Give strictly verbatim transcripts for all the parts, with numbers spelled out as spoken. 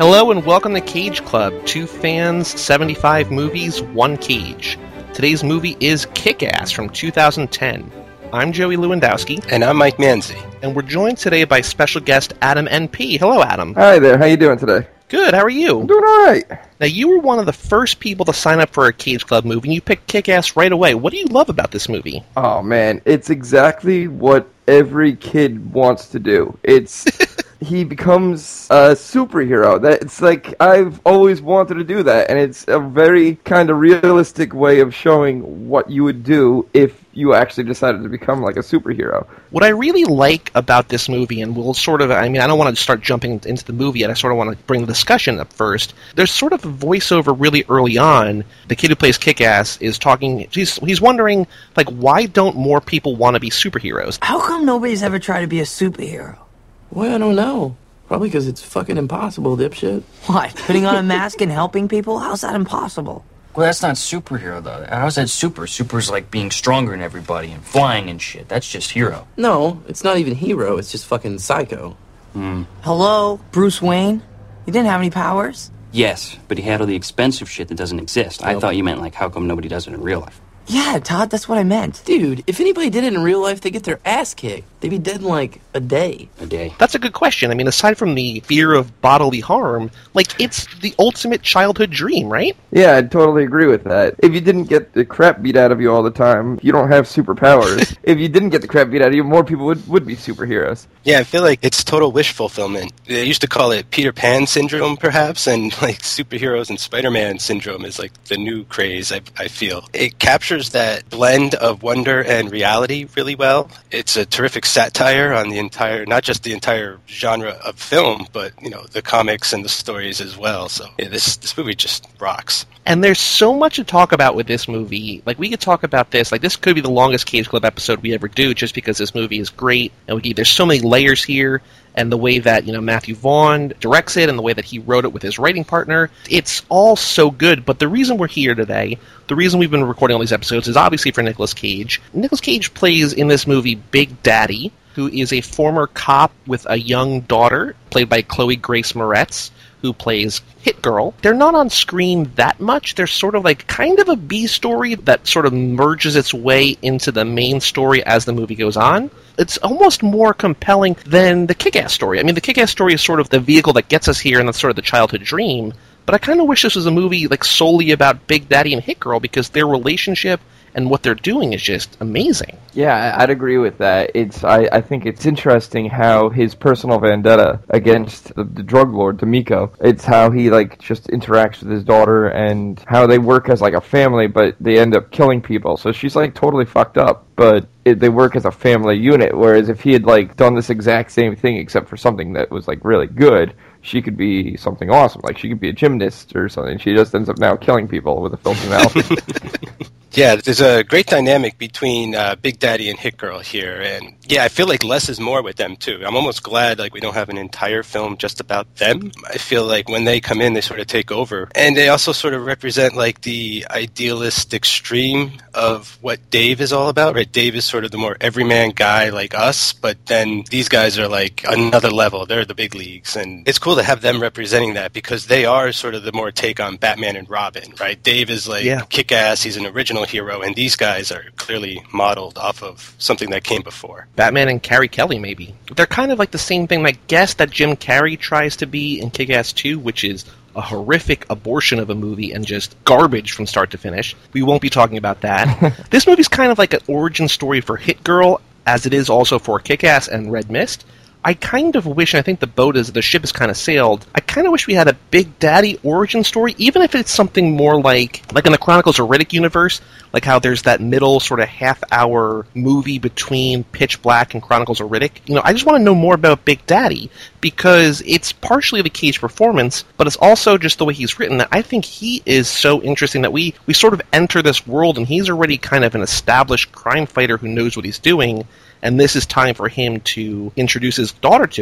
Hello and welcome to Cage Club, two fans, seventy-five movies, one cage. Today's movie is Kick-Ass from two thousand ten. I'm Joey Lewandowski. And I'm Mike Manzi. And we're joined today by special guest Adam N P. Hello, Adam. Hi there, how you doing today? Good, how are you? I'm doing alright. Now, you were one of the first people to sign up for a Cage Club movie, and you picked Kick-Ass right away. What do you love about this movie? Oh man, it's exactly what every kid wants to do. It's... he becomes a superhero. That it's like I've always wanted to do that, and it's a very kind of realistic way of showing what you would do if you actually decided to become like a superhero. What I really like about this movie, and we'll sort of, I mean, I don't want to start jumping into the movie yet, I sort of want to bring the discussion up first. There's sort of a voiceover really early on. The kid who plays Kick-Ass is talking, he's, he's wondering, like, why don't more people want to be superheroes? How come nobody's ever tried to be a superhero? Well, I don't know. Probably because it's fucking impossible, dipshit. What, putting on a mask and helping people? How's that impossible? Well, that's not superhero, though. How's that super? Super's like being stronger than everybody and flying and shit. That's just hero. No, it's not even hero. It's just fucking psycho. Hmm. Hello, Bruce Wayne? He didn't have any powers? Yes, but he had all the expensive shit that doesn't exist. Nope. I thought you meant, like, how come nobody does it in real life? Yeah, Todd, that's what I meant. Dude, if anybody did it in real life, they get their ass kicked. They'd be dead in, like, a day. A day. That's a good question. I mean, aside from the fear of bodily harm, like, it's the ultimate childhood dream, right? Yeah, I totally agree with that. If you didn't get the crap beat out of you all the time, you don't have superpowers. If you didn't get the crap beat out of you, more people would, would be superheroes. Yeah, I feel like it's total wish fulfillment. They used to call it Peter Pan syndrome, perhaps, and like superheroes and Spider-Man syndrome is like the new craze, I, I feel. It captures that blend of wonder and reality really well. It's a terrific satire on the entire, not just the entire genre of film, but, you know, the comics and the stories as well. So yeah, this, this movie just rocks. And there's so much to talk about with this movie. Like, we could talk about this. Like, this could be the longest Cage Club episode we ever do, just because this movie is great. And we, there's so many layers here. And the way that, you know, Matthew Vaughn directs it and the way that he wrote it with his writing partner, it's all so good. But the reason we're here today, the reason we've been recording all these episodes is obviously for Nicolas Cage. Nicolas Cage plays in this movie Big Daddy, who is a former cop with a young daughter, played by Chloe Grace Moretz, who plays Hit Girl. They're not on screen that much. They're sort of like kind of a B story that sort of merges its way into the main story as the movie goes on. It's almost more compelling than the Kick-Ass story. I mean, the Kick-Ass story is sort of the vehicle that gets us here, and that's sort of the childhood dream. But I kind of wish this was a movie like solely about Big Daddy and Hit Girl, because their relationship and what they're doing is just amazing. Yeah, I'd agree with that. It's I, I think it's interesting how his personal vendetta against the, the drug lord, D'Amico, it's how he like just interacts with his daughter and how they work as like a family, but they end up killing people. So she's like totally fucked up, but it, they work as a family unit. Whereas if he had like done this exact same thing except for something that was like really good, she could be something awesome. Like she could be a gymnast or something. She just ends up now killing people with a filthy mouth. Yeah, there's a great dynamic between uh, Big Daddy and Hit Girl here, and yeah, I feel like less is more with them too. I'm almost glad like we don't have an entire film just about them. I feel like when they come in, they sort of take over, and they also sort of represent like the idealist extreme of what Dave is all about. Right, Dave is sort of the more everyman guy like us, but then these guys are like another level. They're the big leagues, and it's cool to have them representing that because they are sort of the more take on Batman and Robin. Right, Dave is like yeah. kick-ass. He's an original hero, and these guys are clearly modeled off of something that came before. Batman and Carrie Kelly, maybe. They're kind of like the same thing, I guess, that Jim Carrey tries to be in Kick-Ass two, which is a horrific abortion of a movie and just garbage from start to finish. We won't be talking about that. This movie's kind of like an origin story for Hit Girl, as it is also for Kick-Ass and Red Mist. I kind of wish, and I think the boat is, the ship has kind of sailed, I kind of wish we had a Big Daddy origin story, even if it's something more like, like in the Chronicles of Riddick universe, like how there's that middle sort of half-hour movie between Pitch Black and Chronicles of Riddick. You know, I just want to know more about Big Daddy, because it's partially the Cage performance, but it's also just the way he's written that I think he is so interesting that we, we sort of enter this world, and he's already kind of an established crime fighter who knows what he's doing, and this is time for him to introduce his daughter to it.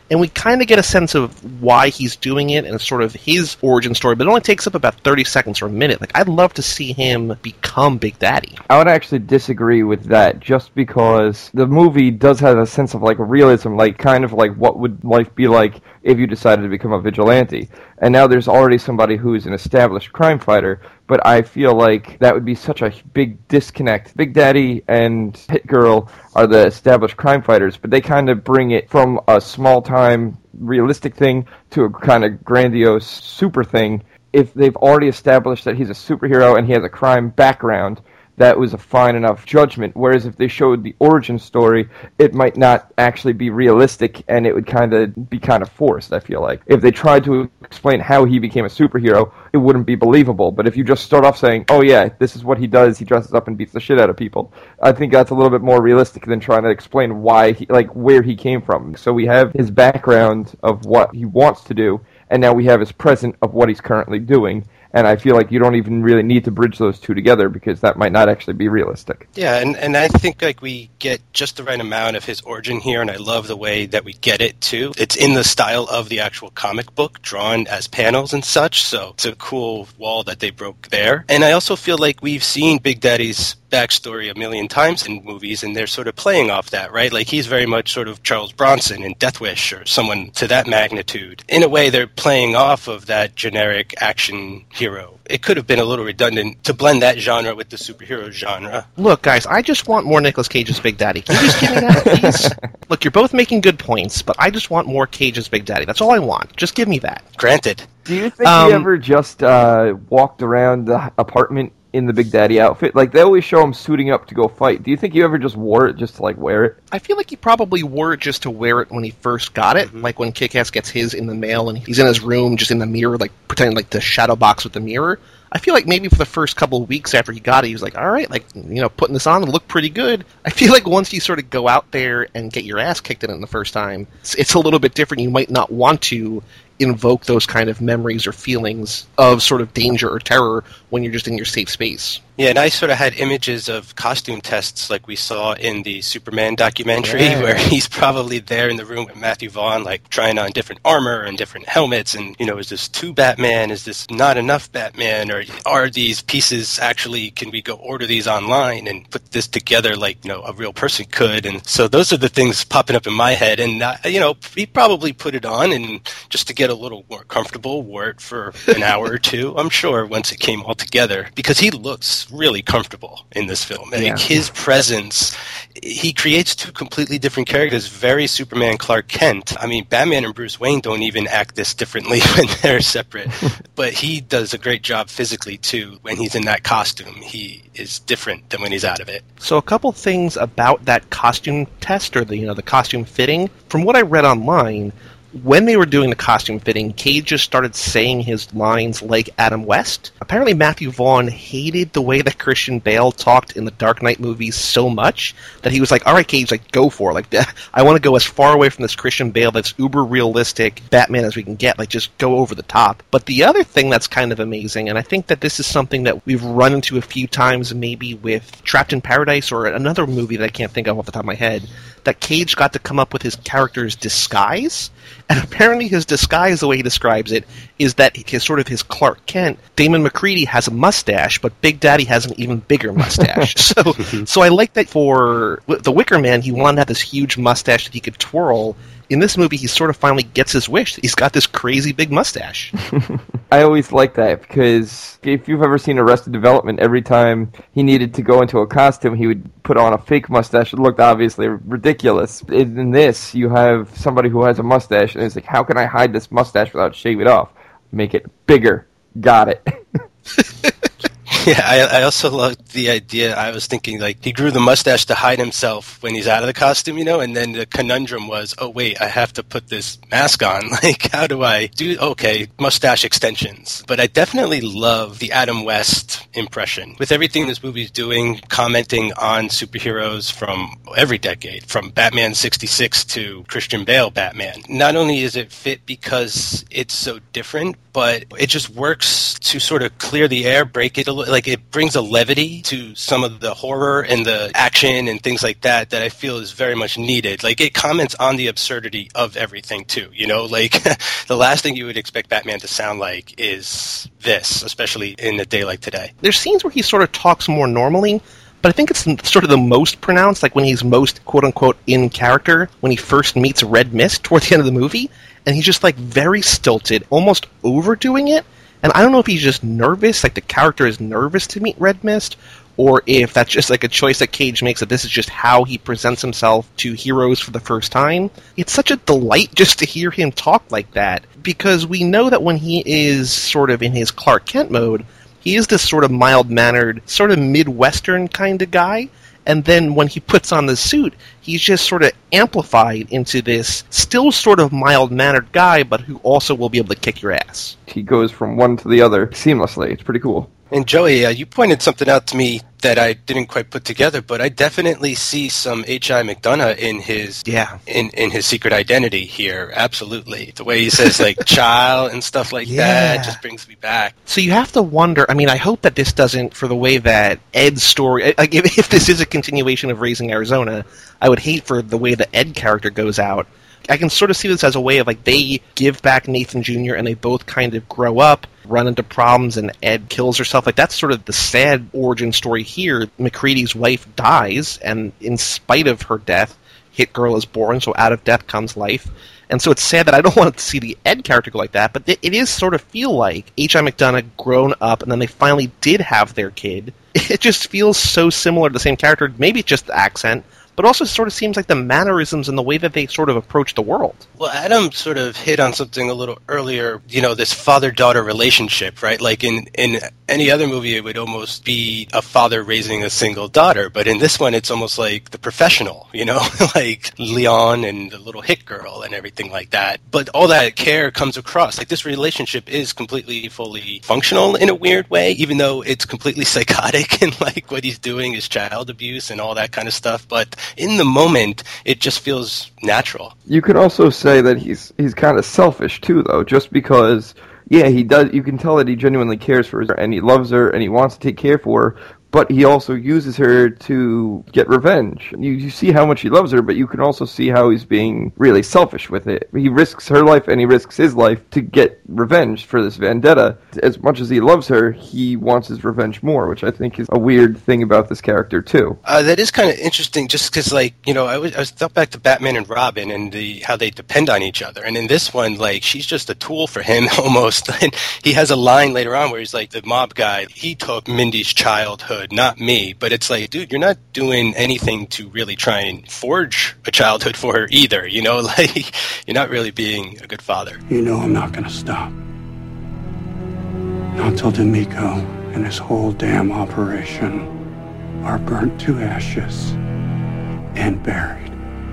and we kind of get a sense of why he's doing it and sort of his origin story, but it only takes up about thirty seconds or a minute. Like, I'd love to see him become Big Daddy. I would actually disagree with that, just because the movie does have a sense of, like, realism, like, kind of like what would life be like if you decided to become a vigilante. And now there's already somebody who's an established crime fighter, but I feel like that would be such a big disconnect. Big Daddy and Hit Girl are the established crime fighters, but they kind of bring it from a small-time realistic thing to a kind of grandiose super thing. If they've already established that he's a superhero and he has a crime background, that was a fine enough judgment. Whereas if they showed the origin story, it might not actually be realistic, and it would kind of be kind of forced, I feel like. If they tried to explain how he became a superhero, it wouldn't be believable. But if you just start off saying, oh yeah, this is what he does, he dresses up and beats the shit out of people, I think that's a little bit more realistic than trying to explain why, he, like, where he came from. So we have his background of what he wants to do, and now we have his present of what he's currently doing. And I feel like you don't even really need to bridge those two together, because that might not actually be realistic. Yeah, and, and I think like we get just the right amount of his origin here, and I love the way that we get it too. It's in the style of the actual comic book, drawn as panels and such, so it's a cool wall that they broke there. And I also feel like we've seen Big Daddy's backstory a million times in movies, and they're sort of playing off that, right? Like, he's very much sort of Charles Bronson in Death Wish, or someone to that magnitude. In a way, they're playing off of that generic action hero. It could have been a little redundant to blend that genre with the superhero genre. Look, guys, I just want more Nicolas Cage as Big Daddy. Can you just give me that, please? Look, you're both making good points, but I just want more Cage as Big Daddy. That's all I want. Just give me that. Granted. Do you think Um, he ever just uh, walked around the apartment in the Big Daddy outfit? Like, they always show him suiting up to go fight. Do you think he ever just wore it just to, like, wear it? I feel like he probably wore it just to wear it when he first got it. Mm-hmm. Like when Kick-Ass gets his in the mail and he's in his room just in the mirror, like pretending like the shadow box with the mirror. I feel like maybe for the first couple of weeks after he got it, he was like, all right, like, you know, putting this on, it'll look pretty good. I feel like once you sort of go out there and get your ass kicked in it the first time, it's, it's a little bit different. You might not want to invoke those kind of memories or feelings of sort of danger or terror when you're just in your safe space. Yeah, and I sort of had images of costume tests like we saw in the Superman documentary, yeah. where he's probably there in the room with Matthew Vaughn, like trying on different armor and different helmets, and, you know, is this too Batman? Is this not enough Batman? Or are these pieces actually, can we go order these online and put this together like, you know, a real person could? And so those are the things popping up in my head, and, uh, you know, he probably put it on and just to get a little more comfortable, wore it for an hour or two, I'm sure, once it came all together, because he looks really comfortable in this film. I yeah. think his presence, he creates two completely different characters, very Superman Clark Kent. I mean, Batman and Bruce Wayne don't even act this differently when they're separate, but he does a great job physically too. When he's in that costume, he is different than when he's out of it. So a couple things about that costume test, or the, you know, the costume fitting. From what I read online, when they were doing the costume fitting, Cage just started saying his lines like Adam West. Apparently Matthew Vaughn hated the way that Christian Bale talked in the Dark Knight movies so much that he was like, all right, Cage, like, go for it. Like, I want to go as far away from this Christian Bale that's uber realistic Batman as we can get. Like, just go over the top. But the other thing that's kind of amazing, and I think that this is something that we've run into a few times maybe with Trapped in Paradise or another movie that I can't think of off the top of my head, that Cage got to come up with his character's disguise. And apparently his disguise, the way he describes it, is that his sort of his Clark Kent, Damon McCready has a mustache, but Big Daddy has an even bigger mustache. so so I like that for the Wicker Man, he wanted to have this huge mustache that he could twirl. In this movie, he sort of finally gets his wish. He's got this crazy big mustache. I always like that, because if you've ever seen Arrested Development, every time he needed to go into a costume, he would put on a fake mustache. It looked obviously ridiculous. In, in this, you have somebody who has a mustache, and it's like, how can I hide this mustache without shaving it off? Make it bigger. Got it. Yeah, I, I also loved the idea. I was thinking, like, he grew the mustache to hide himself when he's out of the costume, you know, and then the conundrum was, oh, wait, I have to put this mask on. Like, how do I do, okay, mustache extensions. But I definitely love the Adam West impression. With everything this movie's doing, commenting on superheroes from every decade, from Batman sixty-six to Christian Bale Batman. Not only is it fit because it's so different, but it just works to sort of clear the air, break it a little, like it brings a levity to some of the horror and the action and things like that that I feel is very much needed. Like it comments on the absurdity of everything too, you know, like the last thing you would expect Batman to sound like is this, especially in a day like today. There's scenes where he sort of talks more normally, but I think it's sort of the most pronounced, like when he's most quote-unquote in character, when he first meets Red Mist toward the end of the movie, and he's just like very stilted, almost overdoing it. And I don't know if he's just nervous, like the character is nervous to meet Red Mist, or if that's just like a choice that Cage makes, that this is just how he presents himself to heroes for the first time. It's such a delight just to hear him talk like that, because we know that when he is sort of in his Clark Kent mode, he is this sort of mild-mannered, sort of Midwestern kind of guy, and then when he puts on the suit, he's just sort of amplified into this still sort of mild-mannered guy, but who also will be able to kick your ass. He goes from one to the other seamlessly. It's pretty cool. And Joey, uh, you pointed something out to me that I didn't quite put together, but I definitely see some H I. McDonough in his yeah in, in his Secret Identity here. Absolutely, the way he says like "child" and stuff like yeah. that just brings me back. So you have to wonder. I mean, I hope that this doesn't, for the way that Ed's story. Like, if, if this is a continuation of Raising Arizona, I would hate for the way the Ed character goes out. I can sort of see this as a way of, like, they give back Nathan Junior and they both kind of grow up, run into problems, and Ed kills herself. Like, that's sort of the sad origin story here. MacReady's wife dies, and in spite of her death, Hit Girl is born, so out of death comes life. And so it's sad that I don't want to see the Ed character go like that, but it, it is sort of feel like H I. McDonough grown up, and then they finally did have their kid. It just feels so similar to the same character. Maybe it's just the accent, but also sort of seems like the mannerisms and the way that they sort of approach the world. Well, Adam sort of hit on something a little earlier, you know, this father-daughter relationship, right? Like in, in any other movie, it would almost be a father raising a single daughter, but in this one, it's almost like the professional, you know, like Leon and the little Hit Girl and everything like that. But all that care comes across. Like, this relationship is completely, fully functional in a weird way, even though it's completely psychotic and like what he's doing is child abuse and all that kind of stuff. But in the moment, it just feels natural. You could also say that he's he's kind of selfish too, though, just because, yeah, he does. You can tell that he genuinely cares for her and he loves her and he wants to take care for her. But he also uses her to get revenge. You, you see how much he loves her, but you can also see how he's being really selfish with it. He risks her life and he risks his life to get revenge for this vendetta. As much as he loves her, he wants his revenge more, which I think is a weird thing about this character, too. Uh, that is kind of interesting, just because, like, you know, I was, I was thought back to Batman and Robin and the how they depend on each other. And in this one, like, she's just a tool for him, almost. And he has a line later on where he's like, the mob guy, he took Mindy's childhood, not me. But it's like, dude, you're not doing anything to really try and forge a childhood for her either, you know? Like, you're not really being a good father. You know I'm not going to stop. Not until D'Amico and his whole damn operation are burnt to ashes and buried.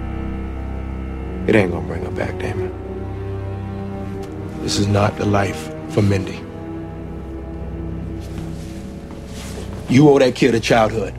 It ain't gonna bring her back, Damon. This is not the life for Mindy. You owe that kid a childhood.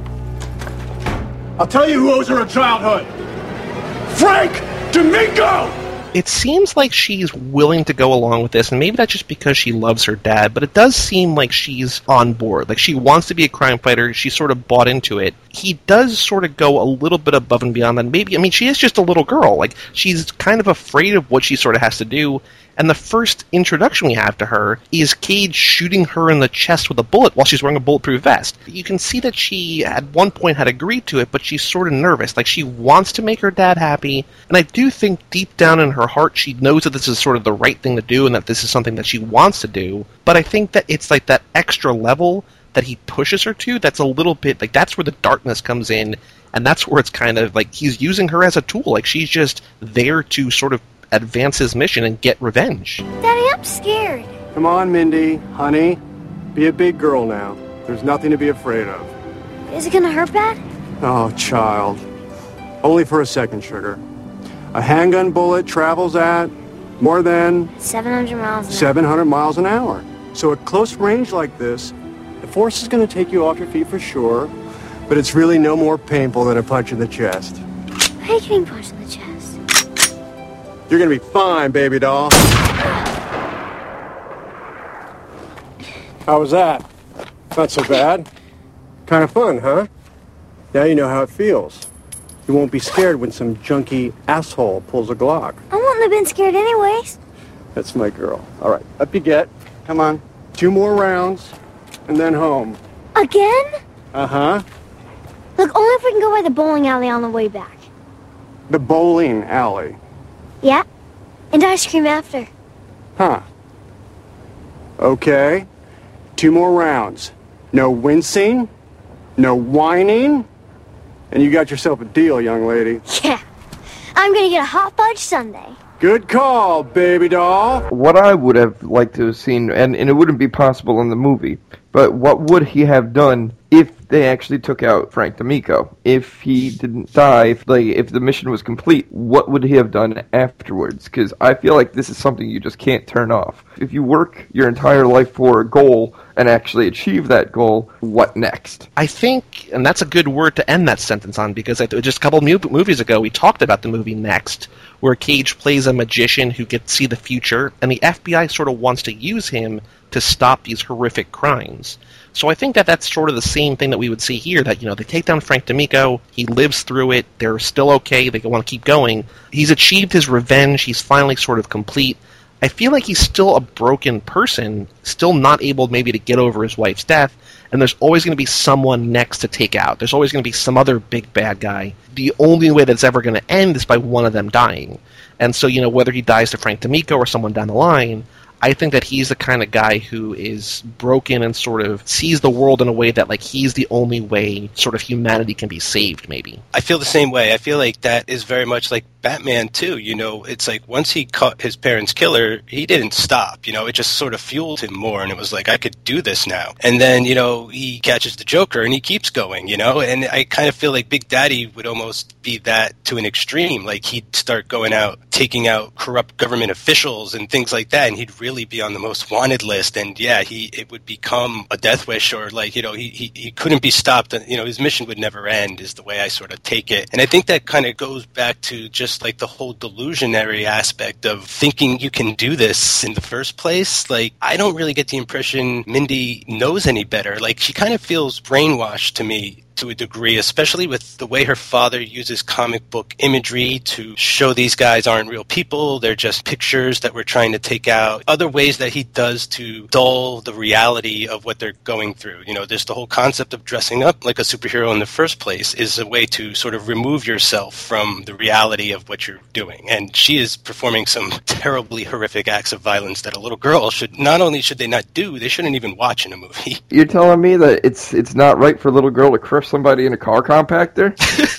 I'll tell you who owes her a childhood. Frank D'Amico! It seems like she's willing to go along with this, and maybe that's just because she loves her dad, but it does seem like she's on board. Like, she wants to be a crime fighter, she sort of bought into it. He does sort of go a little bit above and beyond that. Maybe, I mean, she is just a little girl. Like, she's kind of afraid of what she sort of has to do, and the first introduction we have to her is Cage shooting her in the chest with a bullet while she's wearing a bulletproof vest. You can see that she, at one point, had agreed to it, but she's sort of nervous. Like, she wants to make her dad happy, and I do think deep down in her heart she knows that this is sort of the right thing to do and that this is something that she wants to do, but I think that it's like that extra level that he pushes her to that's a little bit, like, that's where the darkness comes in, and that's where it's kind of like he's using her as a tool. Like, she's just there to sort of advance his mission and get revenge. Daddy, I'm scared. Come on, Mindy, honey. Be a big girl now. There's nothing to be afraid of. Is it gonna hurt bad? Oh, child. Only for a second, sugar. A handgun bullet travels at more than seven hundred miles an hour. seven hundred miles an hour. So at close range like this, the force is going to take you off your feet for sure, but it's really no more painful than a punch in the chest. Why are you getting punched in the chest? You're going to be fine, baby doll. How was that? Not so bad. Kind of fun, huh? Now you know how it feels. You won't be scared when some junky asshole pulls a Glock. I wouldn't have been scared anyways. That's my girl. All right, up you get. Come on. Two more rounds, and then home. Again? Uh-huh. Look, only if we can go by the bowling alley on the way back. The bowling alley. Yeah? And ice cream after. Huh. Okay. Two more rounds. No wincing, no whining, and you got yourself a deal, young lady. Yeah. I'm gonna get a hot fudge sundae. Good call, baby doll. What I would have liked to have seen, and, and it wouldn't be possible in the movie, but what would he have done if they actually took out Frank D'Amico? If he didn't die, if, like, if the mission was complete, what would he have done afterwards? Because I feel like this is something you just can't turn off. If you work your entire life for a goal and actually achieve that goal, what next? I think, and that's a good word to end that sentence on, because I, just a couple of mu- movies ago we talked about the movie Next, where Cage plays a magician who gets to see the future, and the F B I sort of wants to use him to stop these horrific crimes. So I think that that's sort of the same thing that we would see here, that, you know, they take down Frank D'Amico, he lives through it, they're still okay, they want to keep going. He's achieved his revenge, he's finally sort of complete. I feel like he's still a broken person, still not able maybe to get over his wife's death, and there's always going to be someone next to take out. There's always going to be some other big bad guy. The only way that's ever going to end is by one of them dying. And so, you know, whether he dies to Frank D'Amico or someone down the line, I think that he's the kind of guy who is broken and sort of sees the world in a way that, like, he's the only way sort of humanity can be saved, maybe. I feel the same way. I feel like that is very much like Batman, too. You know, it's like once he caught his parents' killer, he didn't stop. You know, it just sort of fueled him more, and it was like, I could do this now. And then, you know, he catches the Joker, and he keeps going, you know? And I kind of feel like Big Daddy would almost be that to an extreme. Like, he'd start going out, taking out corrupt government officials and things like that, and he'd really be on the most wanted list, and yeah, he it would become a death wish, or like, you know, he, he, he couldn't be stopped, and, you know, his mission would never end, is the way I sort of take it. And I think that kind of goes back to just like the whole delusionary aspect of thinking you can do this in the first place. Like, I don't really get the impression Mindy knows any better. Like, she kind of feels brainwashed to me, to a degree, especially with the way her father uses comic book imagery to show these guys aren't real people, they're just pictures that we're trying to take out. Other ways that he does to dull the reality of what they're going through. You know, there's the whole concept of dressing up like a superhero in the first place is a way to sort of remove yourself from the reality of what you're doing. And she is performing some terribly horrific acts of violence that a little girl should, not only should they not do, they shouldn't even watch in a movie. You're telling me that it's it's not right for a little girl to crush somebody in a car compactor?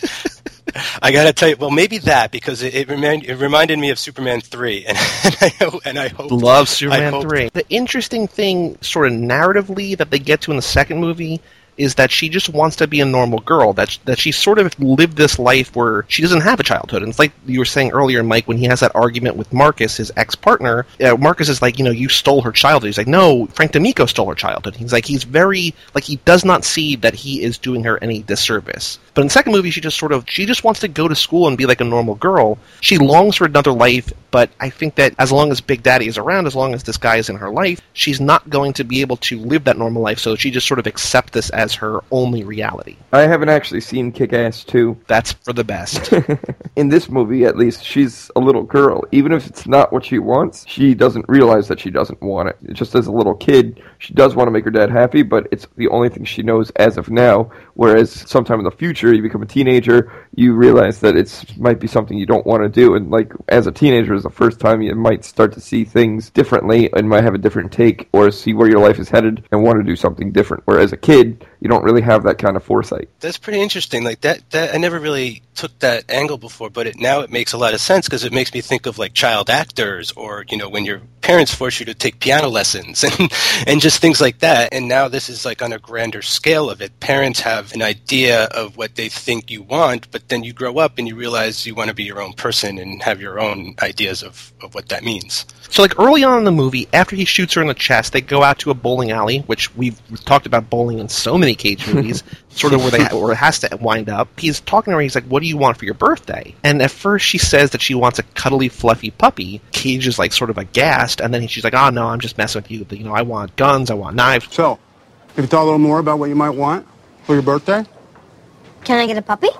I gotta tell you, well, maybe that, because it, it, remind, it reminded me of Superman three, and, and I and I hope love Superman I hope, three. The interesting thing, sort of narratively, that they get to in the second movie is that she just wants to be a normal girl, that that she sort of lived this life where she doesn't have a childhood. And it's like you were saying earlier, Mike, when he has that argument with Marcus, his ex-partner, uh, Marcus is like, you know, you stole her childhood. He's like, no, Frank D'Amico stole her childhood. He's like, he's very, like, he does not see that he is doing her any disservice. But in the second movie, she just sort of, she just wants to go to school and be like a normal girl. She longs for another life, but I think that as long as Big Daddy is around, as long as this guy is in her life, she's not going to be able to live that normal life, so she just sort of accepts this as her only reality. I haven't actually seen Kick-Ass two. That's for the best. In this movie, at least, she's a little girl. Even if it's not what she wants, she doesn't realize that she doesn't want it. Just as a little kid, she does want to make her dad happy, but it's the only thing she knows as of now, whereas sometime in the future, you become a teenager, you realize that it might be something you don't want to do, and like, as a teenager, is the first time you might start to see things differently and might have a different take, or see where your life is headed and want to do something different. Whereas a kid, you don't really have that kind of foresight. That's pretty interesting. Like that, that I never really took that angle before, but it, now it makes a lot of sense, because it makes me think of like child actors, or, you know, when your parents force you to take piano lessons and and just things like that. And now this is like on a grander scale of it. Parents have an idea of what they think you want, but then you grow up and you realize you want to be your own person and have your own ideas of, of what that means. So, like, early on in the movie, after he shoots her in the chest, they go out to a bowling alley, which we've talked about bowling in so many many Cage movies, sort of where they where it has to wind up. He's talking to her. He's like, "What do you want for your birthday?" And at first she says that she wants a cuddly, fluffy puppy. Cage is like sort of aghast, and then she's like, "Oh no, I'm just messing with you. You know, I want guns. I want knives." So, have you thought a little more about what you might want for your birthday? Can I get a puppy?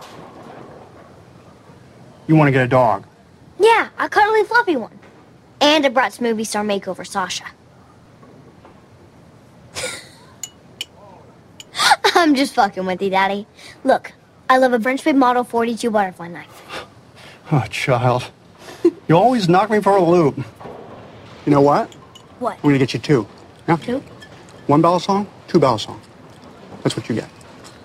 You want to get a dog? Yeah, a cuddly fluffy one. And a Bratz movie star makeover Sasha. I'm just fucking with you, Daddy. Look, I love a French Babe Model forty-two butterfly knife. Oh, child. You always knock me for a loop. You know what? What? We're gonna get you two. Yeah? Two? One bell song, two bell song. That's what you get.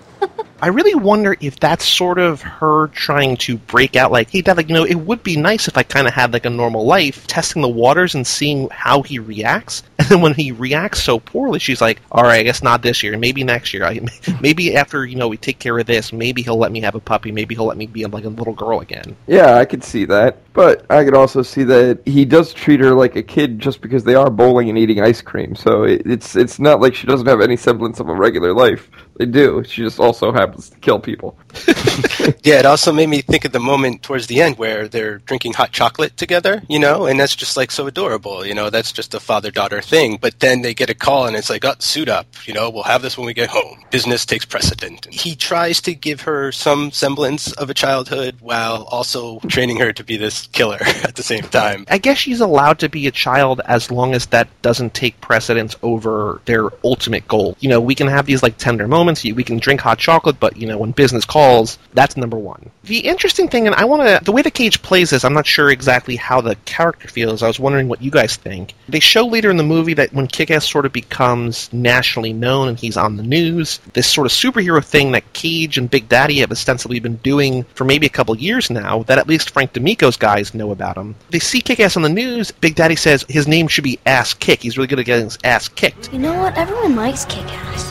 I really wonder if that's sort of her trying to break out, like, hey, Dad, like, you know, it would be nice if I kind of had, like, a normal life, testing the waters and seeing how he reacts. And then when he reacts so poorly, she's like, all right, I guess not this year, maybe next year. I, maybe after, you know, we take care of this, maybe he'll let me have a puppy, maybe he'll let me be, like, a little girl again. Yeah, I could see that. But I could also see that he does treat her like a kid just because they are bowling and eating ice cream. So it, it's it's not like she doesn't have any semblance of a regular life. They do. She just also happens to kill people. Yeah, it also made me think of the moment towards the end where they're drinking hot chocolate together, you know, and that's just like so adorable, you know, that's just a father-daughter thing. But then they get a call and it's like, oh, suit up, you know, we'll have this when we get home. Business takes precedent. He tries to give her some semblance of a childhood while also training her to be this killer at the same time. I guess she's allowed to be a child as long as that doesn't take precedence over their ultimate goal. You know, we can have these like tender moments, we can drink hot chocolate, but you know, when business calls, that's number one. The interesting thing, and I want to, the way the Cage plays this, I'm not sure exactly how the character feels. I was wondering what you guys think. They show later in the movie that when Kick-Ass sort of becomes nationally known and he's on the news, this sort of superhero thing that Cage and Big Daddy have ostensibly been doing for maybe a couple years now, that at least Frank D'Amico's guys know about him. They see Kick-Ass on the news. Big Daddy says his name should be Ass Kick. He's really good at getting his ass kicked. You know what? Everyone likes Kick-Ass.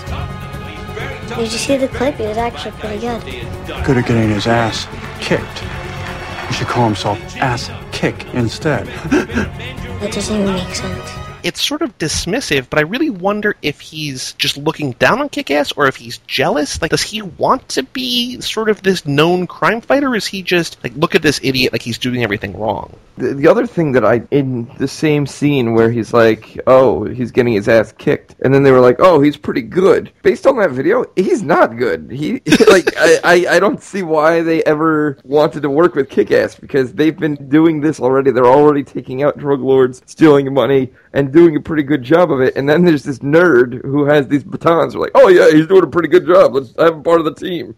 Did you see the clip? It was actually pretty good. Good at getting his ass kicked. He should call himself Ass Kick instead. That doesn't even make sense. It's sort of dismissive, but I really wonder if he's just looking down on Kick-Ass or if he's jealous. Like, does he want to be sort of this known crime fighter, or is he just, like, look at this idiot, like he's doing everything wrong? The, the other thing that I, in the same scene where he's like, oh, he's getting his ass kicked, and then they were like, oh, he's pretty good. Based on that video, he's not good. He, like, I, I, I don't see why they ever wanted to work with Kick-Ass, because they've been doing this already. They're already taking out drug lords, stealing money, and doing a pretty good job of it, and then there's this nerd who has these batons. We're like, oh yeah, he's doing a pretty good job. Let's have him part of the team.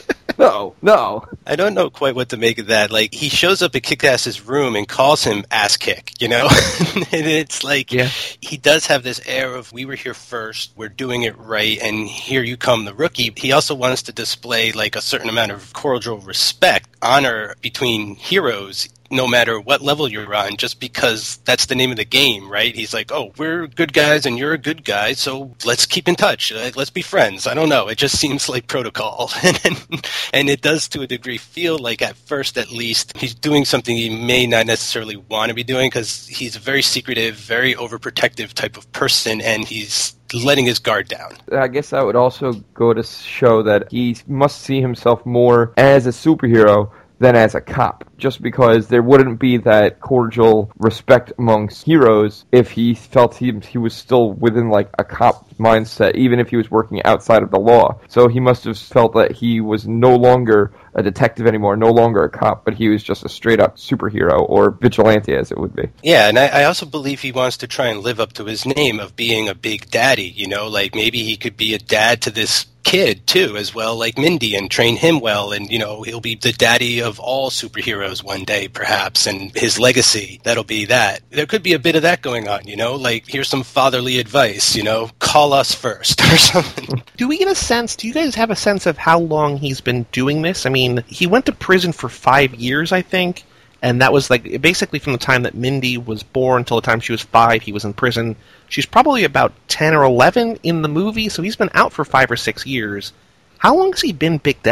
No, no. I don't know quite what to make of that. Like, he shows up at Kick-Ass's room and calls him Ass Kick, you know? And it's like, yeah. He does have this air of, we were here first, we're doing it right, and here you come, the rookie. He also wants to display, like, a certain amount of cordial respect, honor between heroes, no matter what level you're on, just because that's the name of the game, right? He's like, oh, we're good guys and you're a good guy, so let's keep in touch. Like, let's be friends. I don't know. It just seems like protocol. and, and it does, to a degree, feel like, at first at least, he's doing something he may not necessarily want to be doing, because he's a very secretive, very overprotective type of person, and he's letting his guard down. I guess that would also go to show that he must see himself more as a superhero than as a cop, just because there wouldn't be that cordial respect amongst heroes if he felt he, he was still within, like, a cop mindset, even if he was working outside of the law. So he must have felt that he was no longer a detective anymore, no longer a cop, but he was just a straight-up superhero, or vigilante, as it would be. Yeah, and I, I also believe he wants to try and live up to his name of being a big daddy, you know, like, maybe he could be a dad to this kid too, as well, like Mindy, and train him well, and you know, he'll be the daddy of all superheroes one day perhaps, and his legacy, that'll be that. There could be a bit of that going on, you know, like, here's some fatherly advice, you know, call us first or something. Do we get a sense, do you guys have a sense of how long he's been doing this? I mean, he went to prison for five years, I think, and that was like basically from the time that Mindy was born until the time she was five, he was in prison. She's probably about ten or eleven in the movie, so he's been out for five or six years. How long has he been Big Daddy?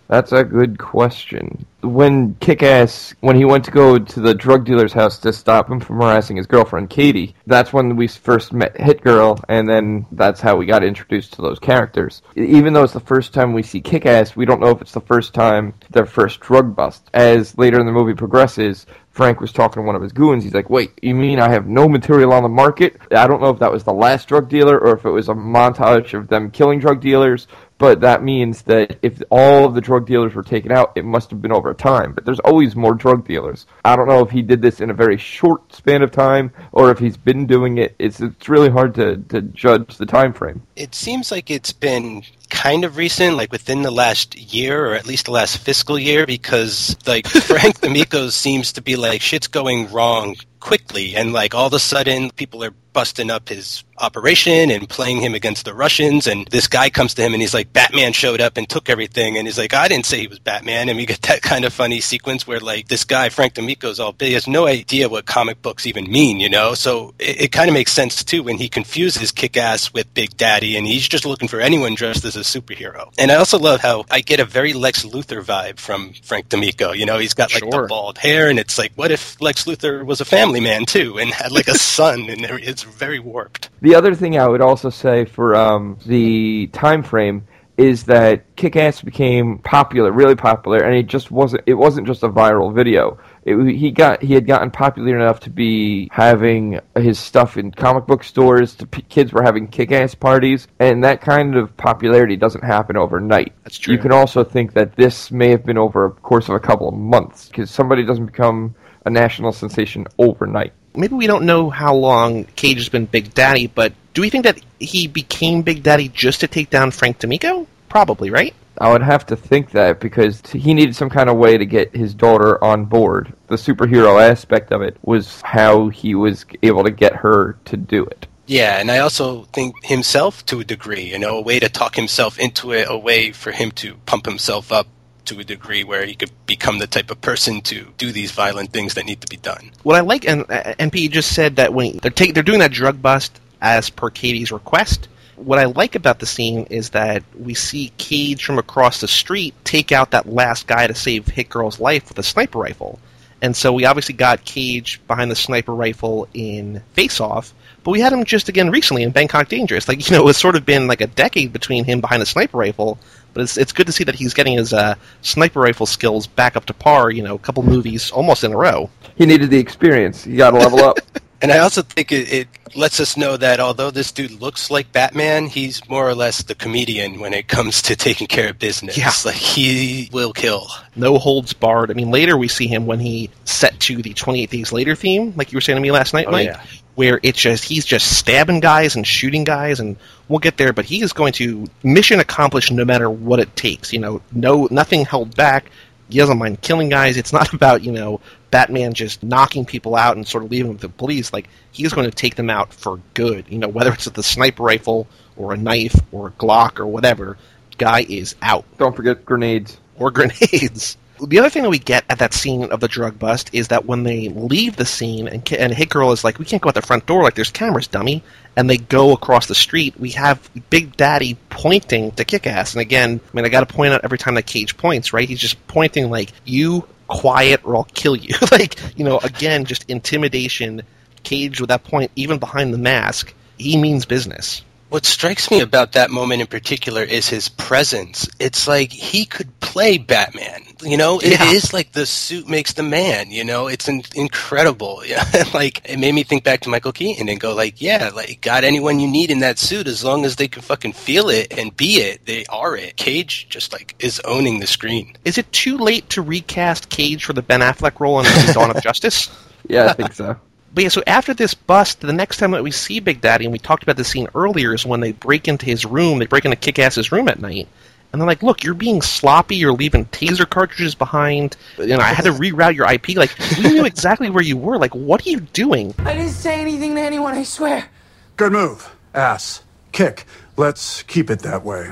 That's a good question. When Kick-Ass, when he went to go to the drug dealer's house to stop him from harassing his girlfriend, Katie, that's when we first met Hit Girl, and then that's how we got introduced to those characters. Even though it's the first time we see Kick-Ass, we don't know if it's the first time their first drug bust. As later in the movie progresses, Frank was talking to one of his goons. He's like, wait, you mean I have no material on the market? I don't know if that was the last drug dealer or if it was a montage of them killing drug dealers, but that means that if all of the drug dealers were taken out, it must have been over time. But there's always more drug dealers. I don't know if he did this in a very short span of time or if he's been doing it. It's it's really hard to, to judge the time frame. It seems like it's been kind of recent, like within the last year or at least the last fiscal year, because like Frank D'Amico seems to be like shit's going wrong quickly, and like all of a sudden people are busting up his operation and playing him against the Russians, and this guy comes to him and he's like, Batman showed up and took everything, and he's like, I didn't say he was Batman, and we get that kind of funny sequence where like this guy Frank D'Amico's all big, he has no idea what comic books even mean, you know, so it, it kind of makes sense too when he confuses Kick-Ass with Big Daddy, and he's just looking for anyone dressed as a superhero. And I also love how I get a very Lex Luthor vibe from Frank D'Amico, you know, he's got like Sure. the bald hair, and it's like, what if Lex Luthor was a family man too and had like a son, and it's very warped. The other thing I would also say for um, the time frame is that Kick-Ass became popular, really popular, and it just wasn't. It wasn't just a viral video. It, he got he had gotten popular enough to be having his stuff in comic book stores. To, kids were having Kick-Ass parties, and that kind of popularity doesn't happen overnight. That's true. You can also think that this may have been over a course of a couple of months, because somebody doesn't become a national sensation overnight. Maybe we don't know how long Cage has been Big Daddy, but do we think that he became Big Daddy just to take down Frank D'Amico? Probably, right? I would have to think that, because he needed some kind of way to get his daughter on board. The superhero aspect of it was how he was able to get her to do it. Yeah, and I also think himself to a degree, you know, a way to talk himself into it, a way for him to pump himself up to a degree where he could become the type of person to do these violent things that need to be done. What I like, and uh, N P just said that when they're take, they're doing that drug bust as per Katie's request. What I like about the scene is that we see Cage from across the street take out that last guy to save Hit Girl's life with a sniper rifle. And so we obviously got Cage behind the sniper rifle in Face Off, but we had him just again recently in Bangkok Dangerous. Like, you know, it's sort of been like a decade between him behind the sniper rifle, but it's it's good to see that he's getting his uh, sniper rifle skills back up to par, you know, a couple movies almost in a row. He needed the experience. He got to level up. And I also think it, it lets us know that although this dude looks like Batman, he's more or less the comedian when it comes to taking care of business. Yeah. Like, he will kill. No holds barred. I mean, later we see him when he set to the twenty-eight Days Later theme, like you were saying to me last night, Oh, Mike, yeah. where it's just, he's just stabbing guys and shooting guys, and we'll get there, but he is going to mission accomplish no matter what it takes. You know, no, nothing held back. He doesn't mind killing guys. It's not about, you know, Batman just knocking people out and sort of leaving them with the police. Like, he's going to take them out for good. You know, whether it's with a sniper rifle or a knife or a Glock or whatever, guy is out. Don't forget grenades. Or grenades. The other thing that we get at that scene of the drug bust is that when they leave the scene and, and Hit Girl is like, we can't go out the front door, like there's cameras, dummy, and they go across the street, we have Big Daddy pointing to Kick-Ass. And again, I mean, I got to point out every time that Cage points, right? He's just pointing like, you quiet or I'll kill you. Like, you know, again, just intimidation. Cage, with that point, even behind the mask, he means business. What strikes me about that moment in particular is his presence. It's like he could play Batman. You know, it Yeah. is like the suit makes the man. You know, it's in- incredible. Yeah, like it made me think back to Michael Keaton and go like, yeah, like got anyone you need in that suit as long as they can fucking feel it and be it. They are it. Cage just like is owning the screen. Is it too late to recast Cage for the Ben Affleck role in the Dawn of Justice? Yeah, I think so. But yeah, so after this bust, the next time that we see Big Daddy, and we talked about this scene earlier, is when they break into his room, they break into Kick-Ass's room at night, and they're like, look, you're being sloppy, you're leaving taser cartridges behind, you know, I had to reroute your I P, like, we knew exactly where you were, like, what are you doing? I didn't say anything to anyone, I swear. Good move. Ass. Kick. Let's keep it that way.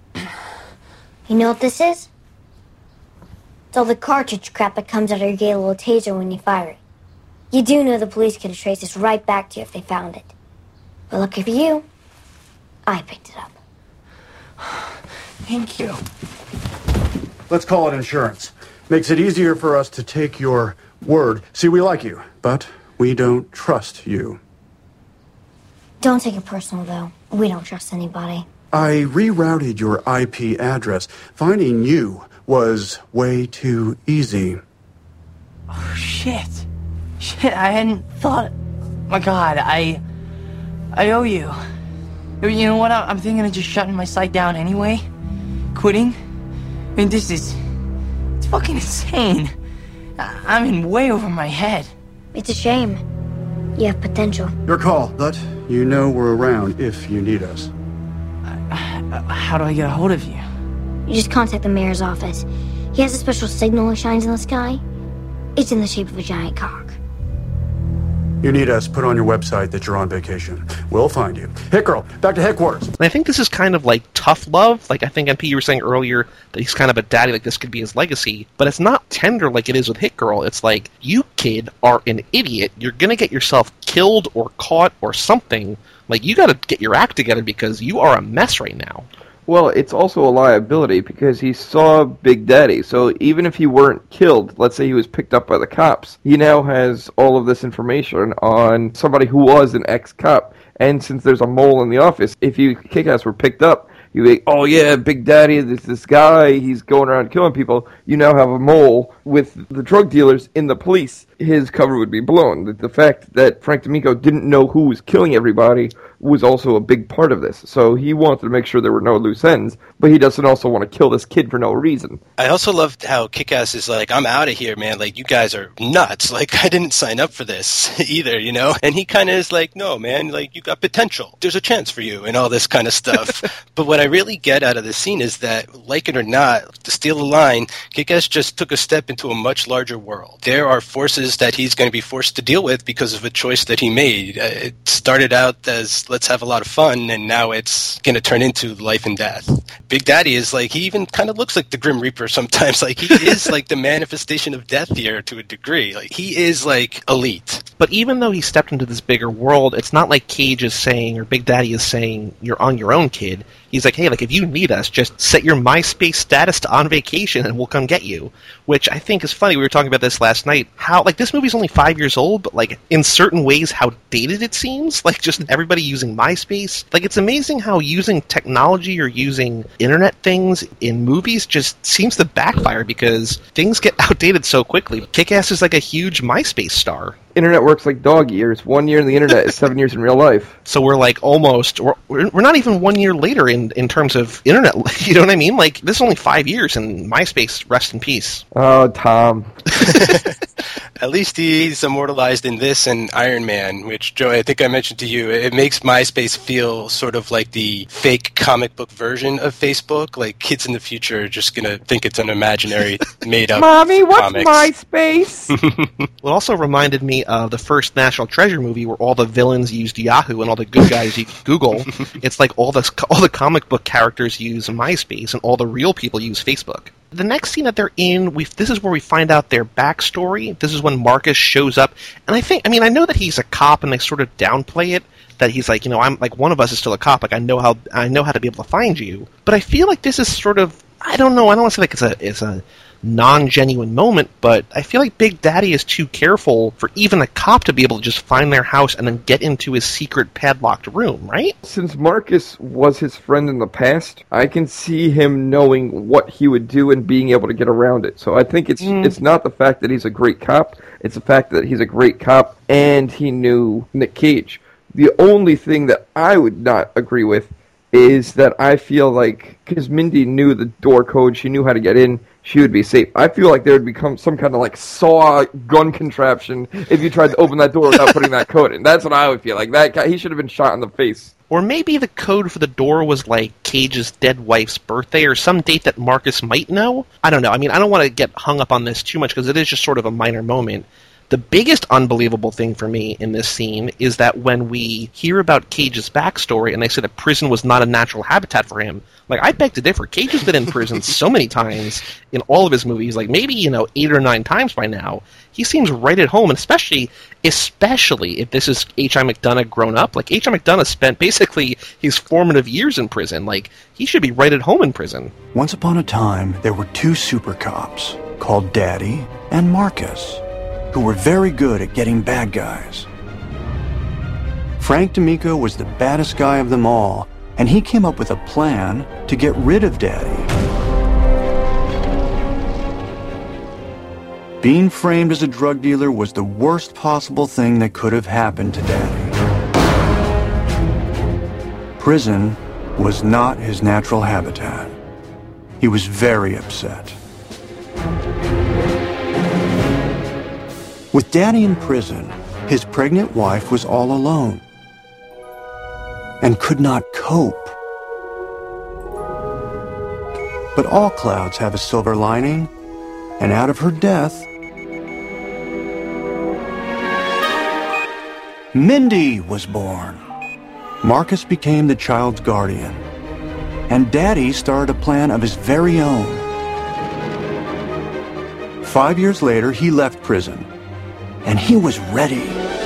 You know what this is? It's all the cartridge crap that comes out of your gay little taser when you fire it. You do know the police could have traced this right back to you if they found it. But lucky for you, I picked it up. Thank you. let's call it insurance. Makes it easier for us to take your word. See, we like you, but we don't trust you. Don't take it personal, though. We don't trust anybody. I rerouted your I P address. Finding you was way too easy. Oh, shit. Shit, I hadn't thought... My God, I... I owe you. You know what? I'm thinking of just shutting my site down anyway. Quitting. I mean, this is... It's fucking insane. I'm in way over my head. It's a shame. You have potential. Your call, but you know we're around if you need us. Uh, how do I get a hold of you? You just contact the mayor's office. He has a special signal that shines in the sky. It's in the shape of a giant cock. You need us, put on your website that you're on vacation. We'll find you. Hit Girl, back to headquarters. And I think this is kind of like tough love. Like, I think, M P, you were saying earlier that he's kind of a daddy, like this could be his legacy. But it's not tender like it is with Hit Girl. It's like, you, kid, are an idiot. You're going to get yourself killed or caught or something. Like, you got to get your act together because you are a mess right now. Well, it's also a liability because he saw Big Daddy, so even if he weren't killed, let's say he was picked up by the cops, he now has all of this information on somebody who was an ex-cop, and since there's a mole in the office, if you Kick-Ass were picked up, you'd be, oh yeah, Big Daddy, there's this guy, he's going around killing people, you now have a mole with the drug dealers in the police. His cover would be blown. The, the fact that Frank D'Amico didn't know who was killing everybody was also a big part of this. So he wanted to make sure there were no loose ends, but he doesn't also want to kill this kid for no reason. I also loved how Kick-Ass is like, I'm out of here, man. Like, you guys are nuts. Like, I didn't sign up for this either, you know? And he kind of is like, no, man, like, you got potential. There's a chance for you and all this kind of stuff. But what I really get out of this scene is that, like it or not, to steal the line, Kick-Ass just took a step into a much larger world. There are forces that he's going to be forced to deal with because of a choice that he made. Uh, it started out as, let's have a lot of fun, and now it's going to turn into life and death. Big Daddy is like, he even kind of looks like the Grim Reaper sometimes. Like, he is like the manifestation of death here to a degree. Like, he is like elite. But even though he stepped into this bigger world, it's not like Cage is saying, or Big Daddy is saying, you're on your own, kid. He's like, hey, like, if you need us, just set your MySpace status to on vacation and we'll come get you. Which I think is funny. We were talking about this last night. How, like, this movie's only five years old, but, like, in certain ways, how dated it seems. Like, just everybody using MySpace. Like, it's amazing how using technology or using internet things in movies just seems to backfire because things get outdated so quickly. Kick-Ass is like a huge MySpace star. Internet works like dog years. One year in the internet is seven years in real life. So we're like almost, we're, we're not even one year later in, in terms of internet, you know what I mean? Like, this is only five years and MySpace, rest in peace. Oh, Tom. At least he's immortalized in this and Iron Man, which, Joey, I think I mentioned to you, it makes MySpace feel sort of like the fake comic book version of Facebook. Like, kids in the future are just going to think it's an imaginary, made-up Mommy, what's comics. MySpace? It also reminded me of the first National Treasure movie where all the villains used Yahoo and all the good guys used Google. It's like all the, all the comic book characters use MySpace and all the real people use Facebook. The next scene that they're in, we this is where we find out their backstory. This is when Marcus shows up. And I think, I mean, I know that he's a cop and they sort of downplay it. That he's like, you know, I'm like, one of us is still a cop. Like, I know how I know how to be able to find you. But I feel like this is sort of, I don't know, I don't want to say like it's a it's a non-genuine moment, but I feel like Big Daddy is too careful for even a cop to be able to just find their house and then get into his secret padlocked room, right? Since Marcus was his friend in the past, I can see him knowing what he would do and being able to get around it. So I think it's mm. it's not the fact that he's a great cop, it's the fact that he's a great cop and he knew Nick Cage. The only thing that I would not agree with is that I feel like, because Mindy knew the door code, she knew how to get in, she would be safe. I feel like there would become some kind of like saw gun contraption if you tried to open that door without putting that code in. That's what I would feel like. That guy, he should have been shot in the face. Or maybe the code for the door was like Cage's dead wife's birthday or some date that Marcus might know. I don't know. I mean, I don't want to get hung up on this too much because it is just sort of a minor moment. The biggest unbelievable thing for me in this scene is that when we hear about Cage's backstory and they say that prison was not a natural habitat for him, like, I beg to differ. Cage has been in prison so many times in all of his movies, like maybe, you know, eight or nine times by now. He seems right at home, and especially, especially if this is H I. McDonough grown up. Like, H I. McDonough spent basically his formative years in prison. Like, he should be right at home in prison. Once upon a time, there were two super cops called Daddy and Marcus, who were very good at getting bad guys. Frank D'Amico was the baddest guy of them all, and he came up with a plan to get rid of Daddy. Being framed as a drug dealer was the worst possible thing that could have happened to Daddy. Prison was not his natural habitat. He was very upset. With Daddy in prison, his pregnant wife was all alone and could not cope. But all clouds have a silver lining, and out of her death, Mindy was born. Marcus became the child's guardian, and Daddy started a plan of his very own. Five years later, he left prison, and he was ready.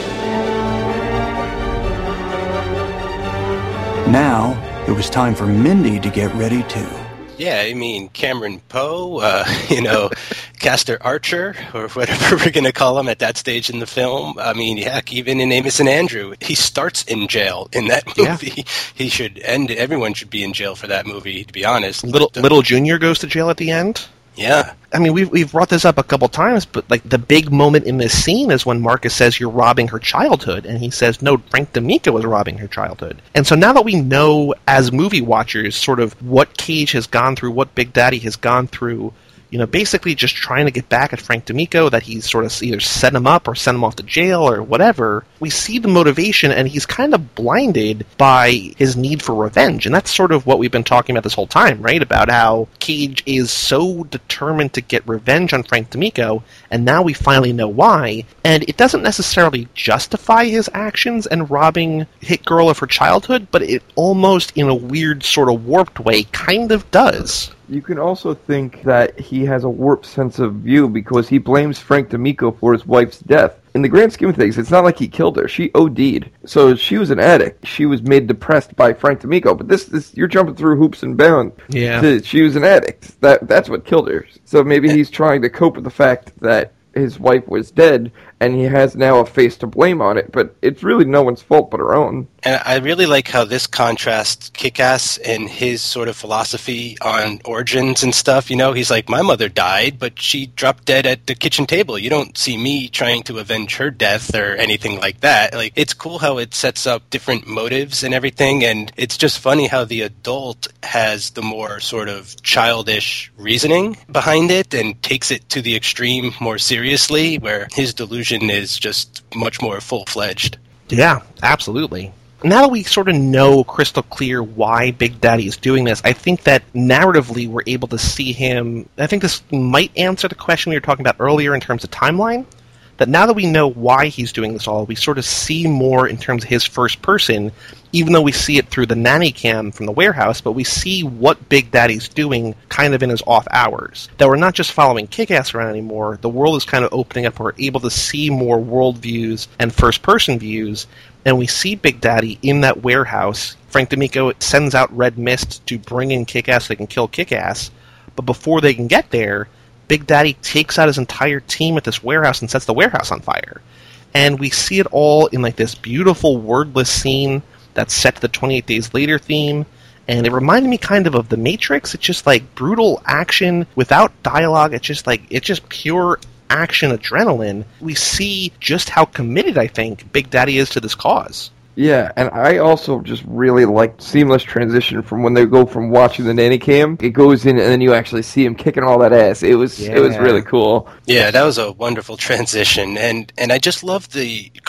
Now, it was time for Mindy to get ready too. Yeah, I mean, Cameron Poe, uh, you know, Castor Archer, or whatever we're going to call him at that stage in the film. I mean, heck, even in Amos and Andrew, he starts in jail in that movie. Yeah. He should end, everyone should be in jail for that movie, to be honest. Little, Little Junior goes to jail at the end? Yeah. I mean, we've, we've brought this up a couple times, but like the big moment in this scene is when Marcus says, "You're robbing her childhood," and he says, "No, Frank D'Amico is robbing her childhood." And so now that we know, as movie watchers, sort of what Cage has gone through, what Big Daddy has gone through, you know, basically just trying to get back at Frank D'Amico, that he's sort of either set him up or sent him off to jail or whatever, we see the motivation, and he's kind of blinded by his need for revenge. And that's sort of what we've been talking about this whole time, right? About how Cage is so determined to get revenge on Frank D'Amico, and now we finally know why. And it doesn't necessarily justify his actions and robbing Hit Girl of her childhood, but it almost, in a weird sort of warped way, kind of does. You can also think that he has a warped sense of view because he blames Frank D'Amico for his wife's death. In the grand scheme of things, it's not like he killed her. She O D'd. So she was an addict. She was made depressed by Frank D'Amico. But this, this you're jumping through hoops and bounds. Yeah. To, she was an addict. That That's what killed her. So maybe he's trying to cope with the fact that his wife was dead, and he has now a face to blame on it, but it's really no one's fault but her own. And I really like how this contrasts Kick-Ass and his sort of philosophy on origins and stuff. You know, he's like, my mother died, but she dropped dead at the kitchen table. You don't see me trying to avenge her death or anything like that. Like, it's cool how it sets up different motives and everything, and it's just funny how the adult has the more sort of childish reasoning behind it and takes it to the extreme more seriously, where his delusion is just much more full-fledged. Yeah, absolutely. Now that we sort of know crystal clear why Big Daddy is doing this, I think that narratively we're able to see him. I think this might answer the question we were talking about earlier in terms of timeline. That now that we know why he's doing this all, we sort of see more in terms of his first person, even though we see it through the nanny cam from the warehouse, but we see what Big Daddy's doing kind of in his off hours. That we're not just following Kick-Ass around anymore, the world is kind of opening up, we're able to see more world views and first-person views, and we see Big Daddy in that warehouse. Frank D'Amico sends out Red Mist to bring in Kick-Ass so they can kill Kick-Ass, but before they can get there, Big Daddy takes out his entire team at this warehouse and sets the warehouse on fire. And we see it all in like this beautiful wordless scene that's set to the twenty-eight Days Later theme. And it reminded me kind of of The Matrix. It's just like brutal action without dialogue. It's just like, it's just pure action adrenaline. We see just how committed, I think, Big Daddy is to this cause. Yeah, and I also just really liked seamless transition from when they go from watching the nanny cam, it goes in and then you actually see him kicking all that ass. It was yeah. it was really cool. Yeah, that was a wonderful transition, and and I just love the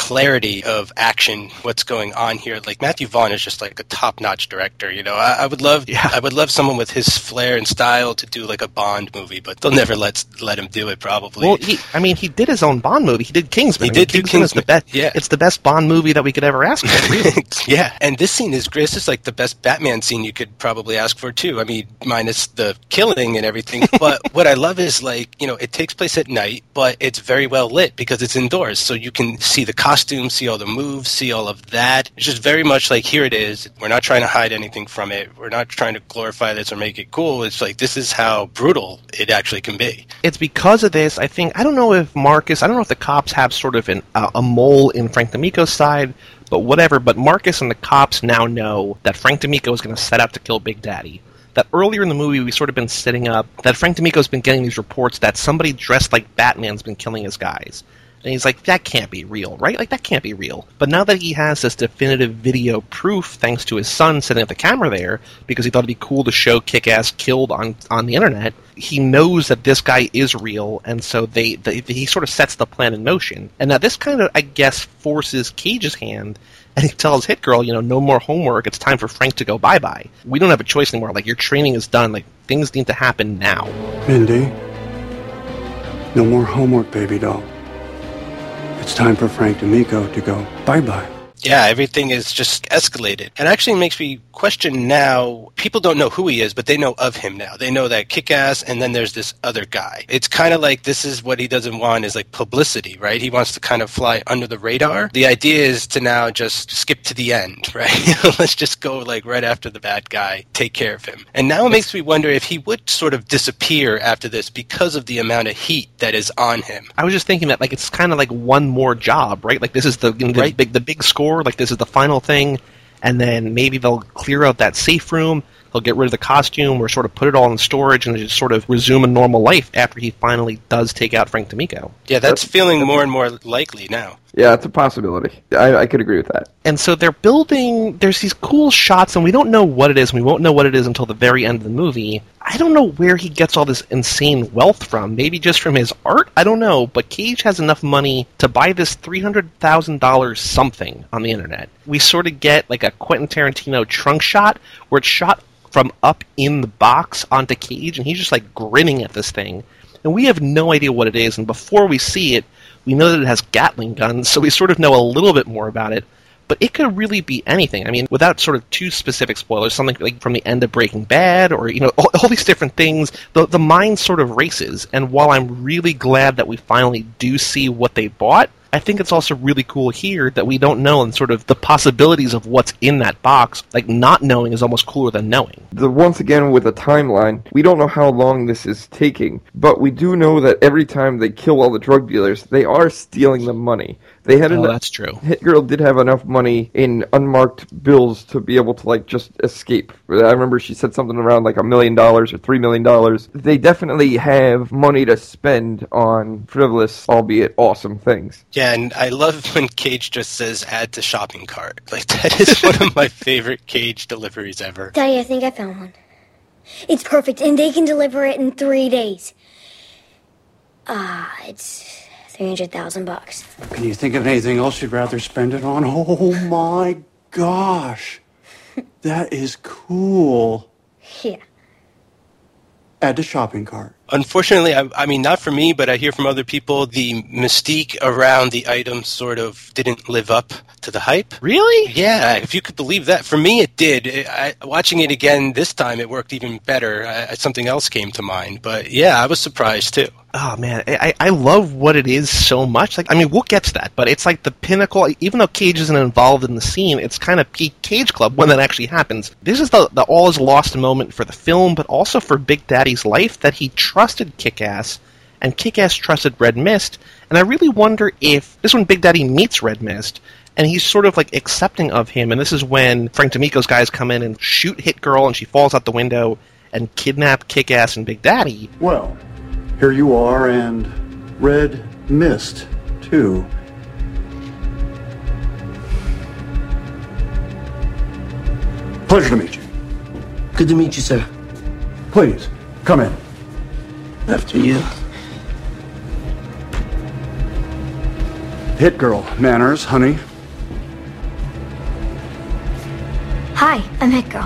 clarity of action, what's going on here. Like Matthew Vaughn is just like a top-notch director. You know, I, I would love, yeah. I would love someone with his flair and style to do like a Bond movie, but they'll never let let him do it. Probably. Well, he, I mean, he did his own Bond movie. He did Kingsman. He I mean, did do Kingsman. Is the best. Yeah, it's the best Bond movie that we could ever ask for. Really. Yeah, and this scene is great. This is like the best Batman scene you could probably ask for too. I mean, minus the killing and everything. But what I love is like, you know, it takes place at night, but it's very well lit because it's indoors, so you can see the costumes, see all the moves, see all of that. It's just very much like, here it is. We're not trying to hide anything from it. We're not trying to glorify this or make it cool. It's like, this is how brutal it actually can be. It's because of this, I think, I don't know if Marcus, I don't know if the cops have sort of an, uh, a mole in Frank D'Amico's side, but whatever, but Marcus and the cops now know that Frank D'Amico is going to set out to kill Big Daddy. That earlier in the movie, we've sort of been setting up that Frank D'Amico's been getting these reports that somebody dressed like Batman's been killing his guys. And he's like, that can't be real, right? Like, that can't be real. But now that he has this definitive video proof, thanks to his son setting up the camera there, because he thought it'd be cool to show Kick-Ass killed on, on the internet, he knows that this guy is real, and so they, they he sort of sets the plan in motion. And now this kind of, I guess, forces Cage's hand, and he tells Hit Girl, you know, no more homework, it's time for Frank to go bye-bye. We don't have a choice anymore, like, your training is done, like, things need to happen now. Mindy, no more homework, baby doll. It's time for Frank D'Amico to go bye-bye. Yeah, everything is just escalated. And actually makes me question now, people don't know who he is, but they know of him now. They know that Kick-Ass, and then there's this other guy. It's kind of like this is what he doesn't want is like publicity, right? He wants to kind of fly under the radar. The idea is to now just skip to the end, right? Let's just go like right after the bad guy, take care of him. And now it makes me wonder if he would sort of disappear after this because of the amount of heat that is on him. I was just thinking that like it's kind of like one more job, right? Like this is the, you know, the right. big the big score. Like this is the final thing, and then maybe they'll clear out that safe room, they'll get rid of the costume, or sort of put it all in storage, and just sort of resume a normal life after he finally does take out Frank D'Amico. Yeah, that's, that's feeling more and more likely now. Yeah, it's a possibility. I, I could agree with that. And so they're building, there's these cool shots, and we don't know what it is, and we won't know what it is until the very end of the movie. I don't know where he gets all this insane wealth from. Maybe just from his art? I don't know. But Cage has enough money to buy this three hundred thousand dollars something on the internet. We sort of get like a Quentin Tarantino trunk shot where it's shot from up in the box onto Cage, and he's just like grinning at this thing. And we have no idea what it is, and before we see it, we know that it has Gatling guns, so we sort of know a little bit more about it. But it could really be anything. I mean, without sort of too specific spoilers, something like from the end of Breaking Bad, or, you know, all, all these different things, the, the mind sort of races. And while I'm really glad that we finally do see what they bought, I think it's also really cool here that we don't know, and sort of the possibilities of what's in that box, like not knowing is almost cooler than knowing. The, once again, with a timeline, we don't know how long this is taking, but we do know that every time they kill all the drug dealers, they are stealing the money. They had oh, enough, that's true. Hit Girl did have enough money in unmarked bills to be able to, like, just escape. I remember she said something around, like, a million dollars or three million dollars. They definitely have money to spend on frivolous, albeit awesome things. Yeah, and I love when Cage just says, add to shopping cart. Like, that is one of my favorite Cage deliveries ever. Daddy, I think I found one. It's perfect, and they can deliver it in three days. Ah, uh, it's three hundred thousand bucks. Can you think of anything else you'd rather spend it on? Oh my gosh. That is cool. Yeah. Add to shopping cart. Unfortunately, I, I mean, not for me, but I hear from other people, the mystique around the item sort of didn't live up to the hype. Really? Yeah, if you could believe that. For me, it did. I, watching it again this time, it worked even better. I, something else came to mind. But yeah, I was surprised too. Oh, man, I, I love what it is so much. Like, I mean, Wook gets that, but it's like the pinnacle. Even though Cage isn't involved in the scene, it's kind of peak Cage Club when that actually happens. This is the, the all is lost moment for the film, but also for Big Daddy's life, that he trusted Kick-Ass, and Kick-Ass trusted Red Mist. And I really wonder if this is when Big Daddy meets Red Mist, and he's sort of like accepting of him, and this is when Frank D'Amico's guys come in and shoot Hit Girl, and she falls out the window and kidnap Kick-Ass and Big Daddy. Well, here you are, and Red Mist, too. Pleasure to meet you. Good to meet you, sir. Please, come in. After you. Hit Girl. Manners, honey. Hi, I'm Hit Girl.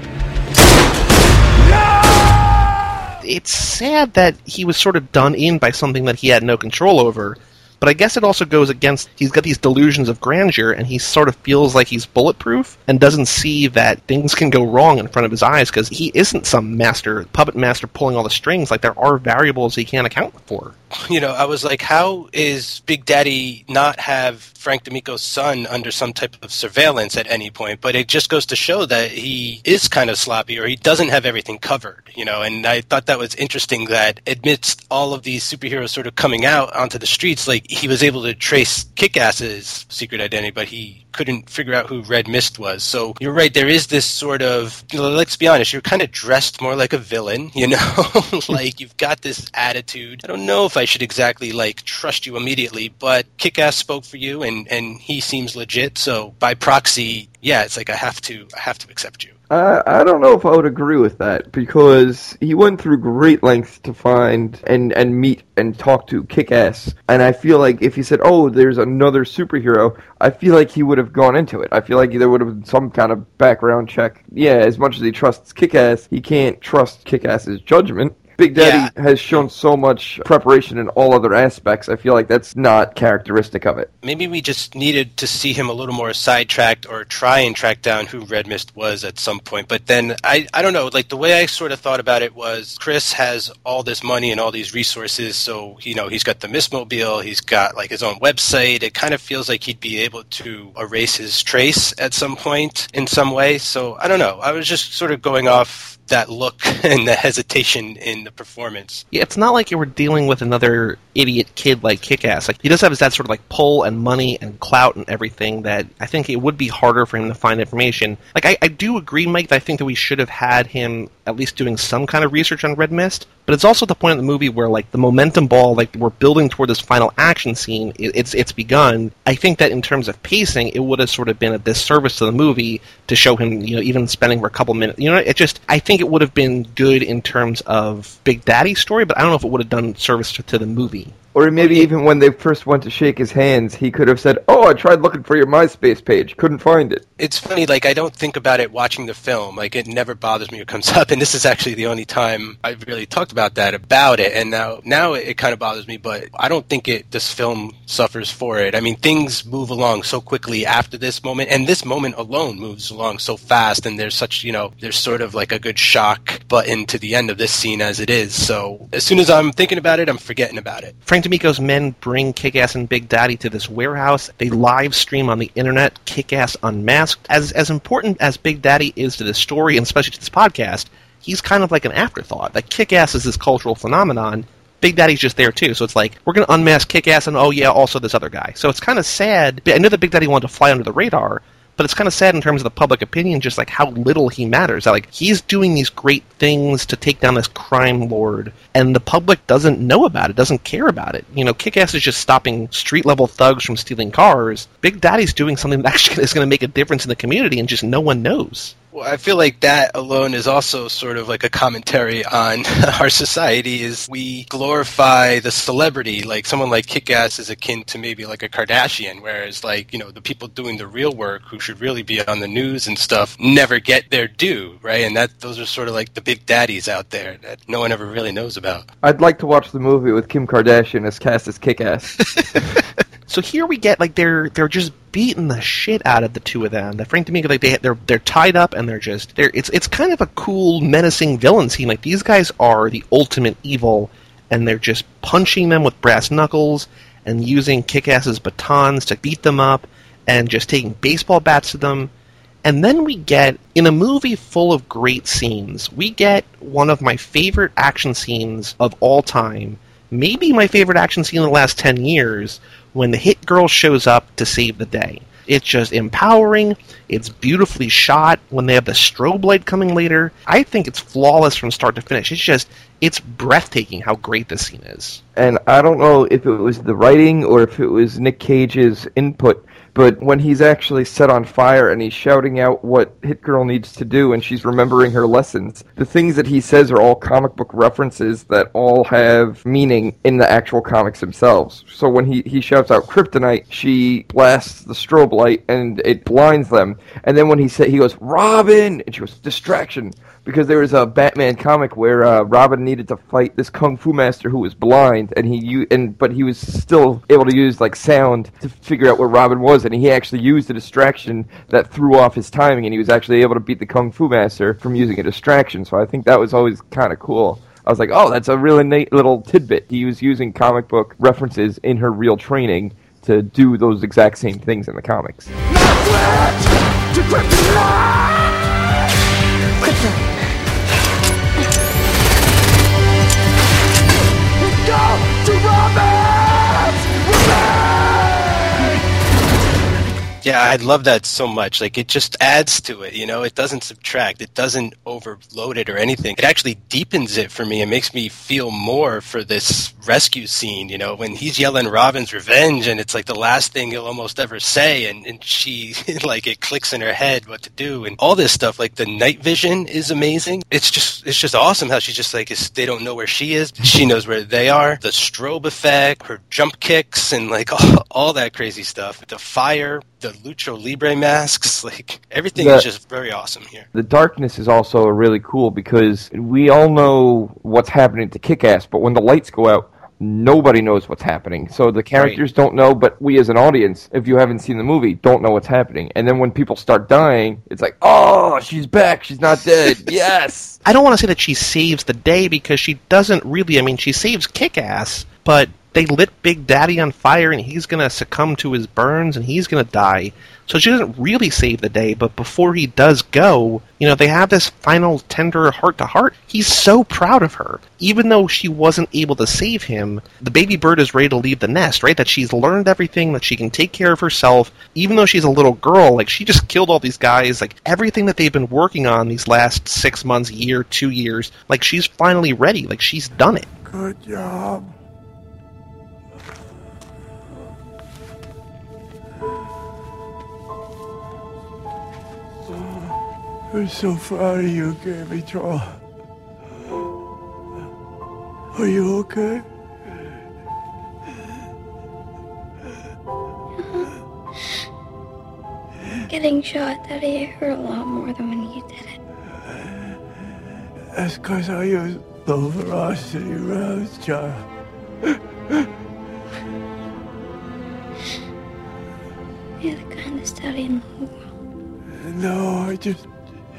It's sad that he was sort of done in by something that he had no control over. But I guess it also goes against, he's got these delusions of grandeur, and he sort of feels like he's bulletproof, and doesn't see that things can go wrong in front of his eyes, because he isn't some master, puppet master pulling all the strings. Like, there are variables he can't account for. You know, I was like, how is Big Daddy not have Frank D'Amico's son under some type of surveillance at any point? But it just goes to show that he is kind of sloppy, or he doesn't have everything covered, you know, and I thought that was interesting that amidst all of these superheroes sort of coming out onto the streets, like, he was able to trace Kick-Ass's secret identity, but he couldn't figure out who Red Mist was. So you're right, there is this sort of, you know, let's be honest, you're kind of dressed more like a villain, you know? Like, you've got this attitude. I don't know if I should exactly, like, trust you immediately, but Kick-Ass spoke for you, and, and he seems legit, so by proxy, yeah, it's like I have to, I have to accept you. Uh, I don't know if I would agree with that, because he went through great lengths to find and, and meet and talk to Kick-Ass, and I feel like if he said, oh, there's another superhero, I feel like he would have gone into it. I feel like there would have been some kind of background check. Yeah, as much as he trusts Kick-Ass, he can't trust Kick-Ass's judgment. Big Daddy yeah. has shown so much preparation in all other aspects. I feel like that's not characteristic of it. Maybe we just needed to see him a little more sidetracked or try and track down who Red Mist was at some point. But then, I, I don't know, like the way I sort of thought about it was Chris has all this money and all these resources. So, you know, he's got the Mistmobile, he's got like his own website. It kind of feels like he'd be able to erase his trace at some point in some way. So, I don't know. I was just sort of going off that look and the hesitation in the performance. Yeah, it's not like you were dealing with another idiot kid like Kick-Ass. Like, he does have that sort of like pull and money and clout and everything that I think it would be harder for him to find information. Like, I, I do agree, Mike, that I think that we should have had him at least doing some kind of research on Red Mist, but it's also the point in the movie where, like, the momentum ball, like, we're building toward this final action scene, it, it's it's begun. I think that in terms of pacing, it would have sort of been a disservice to the movie to show him, you know, even spending for a couple minutes. You know, it just, I think it would have been good in terms of Big Daddy's story, but I don't know if it would have done service to, to the movie. Or maybe even when they first went to shake his hands, he could have said, oh, I tried looking for your MySpace page, couldn't find it. It's funny, like, I don't think about it watching the film. Like, it never bothers me when it comes up, and this is actually the only time I've really talked about that, about it, and now now it, it kind of bothers me, but I don't think it. this film suffers for it. I mean, things move along so quickly after this moment, and this moment alone moves along so fast, and there's such, you know, there's sort of like a good shock button to the end of this scene as it is, so as soon as I'm thinking about it, I'm forgetting about it. Frank D'Amico's men bring Kick-Ass and Big Daddy to this warehouse. They live stream on the internet, Kick-Ass Unmasked. As as important as Big Daddy is to this story, and especially to this podcast, he's kind of like an afterthought. Like, Kick-Ass is this cultural phenomenon. Big Daddy's just there, too. So it's like, we're going to unmask Kick-Ass and, oh, yeah, also this other guy. So it's kind of sad. I know that Big Daddy wanted to fly under the radar, but it's kind of sad in terms of the public opinion, just like how little he matters. Like, he's doing these great things to take down this crime lord, and the public doesn't know about it, doesn't care about it. You know, Kick-Ass is just stopping street-level thugs from stealing cars. Big Daddy's doing something that actually is going to make a difference in the community, and just no one knows. Well, I feel like that alone is also sort of like a commentary on our society, is we glorify the celebrity. Like, someone like Kick-Ass is akin to maybe like a Kardashian, whereas, like, you know, the people doing the real work who should really be on the news and stuff never get their due, right? And that those are sort of like the big daddies out there that no one ever really knows about. I'd like to watch the movie with Kim Kardashian as cast as Kick-Ass. So here we get, like, they're they're just beating the shit out of the two of them. The Frank D'Amico, like, they they're they're tied up and they're just they're it's it's kind of a cool, menacing villain scene. Like, these guys are the ultimate evil, and they're just punching them with brass knuckles and using Kick-Ass's batons to beat them up, and just taking baseball bats to them. And then we get, in a movie full of great scenes, we get one of my favorite action scenes of all time. Maybe my favorite action scene in the last ten years, when the Hit Girl shows up to save the day. It's just empowering. It's beautifully shot. When they have the strobe light coming later, I think it's flawless from start to finish. It's just, it's breathtaking how great this scene is. And I don't know if it was the writing or if it was Nick Cage's input, but when he's actually set on fire and he's shouting out what Hit Girl needs to do and she's remembering her lessons, the things that he says are all comic book references that all have meaning in the actual comics themselves. So when he, he shouts out kryptonite, she blasts the strobe light and it blinds them. And then when he say, he goes, Robin! And she goes, distraction. Because there was a Batman comic where uh, Robin needed to fight this kung fu master who was blind, and he u- and but he was still able to use like sound to figure out where Robin was, and he actually used a distraction that threw off his timing, and he was actually able to beat the kung fu master from using a distraction. So I think that was always kind of cool. I was like, oh, that's a really neat little tidbit. He was using comic book references in her real training to do those exact same things in the comics. Yeah, I love that so much. Like, it just adds to it, you know? It doesn't subtract. It doesn't overload it or anything. It actually deepens it for me and makes me feel more for this rescue scene, you know? When he's yelling Robin's revenge, and it's like the last thing he'll almost ever say, and, and she, like, it clicks in her head what to do, and all this stuff. Like, the night vision is amazing. It's just it's just awesome how she's just like, is, they don't know where she is. She knows where they are. The strobe effect, her jump kicks, and, like, all, all that crazy stuff. The fire, the Lucha Libre masks, like, everything the, is just very awesome here. The darkness is also really cool because we all know what's happening to Kick-Ass, but when the lights go out, nobody knows what's happening. So the characters right. don't know, but we as an audience, if you haven't seen the movie, don't know what's happening. And then when people start dying, it's like, oh, she's back, she's not dead, yes! I don't want to say that she saves the day because she doesn't really, I mean, she saves Kick-Ass, but they lit Big Daddy on fire and he's going to succumb to his burns and he's going to die. So she doesn't really save the day, but before he does go, you know, they have this final tender heart-to-heart. He's so proud of her. Even though she wasn't able to save him, the baby bird is ready to leave the nest, right? That she's learned everything, that she can take care of herself. Even though she's a little girl, like, she just killed all these guys. Like, everything that they've been working on these last six months, year, two years, like, she's finally ready. Like, she's done it. Good job. I'm so proud of you, Gammy Troll. Are you okay? Getting shot, Daddy, it hurt a lot more than when you did it. That's because I used low velocity rounds, child. You're the kindest daddy in the whole world. No, I just...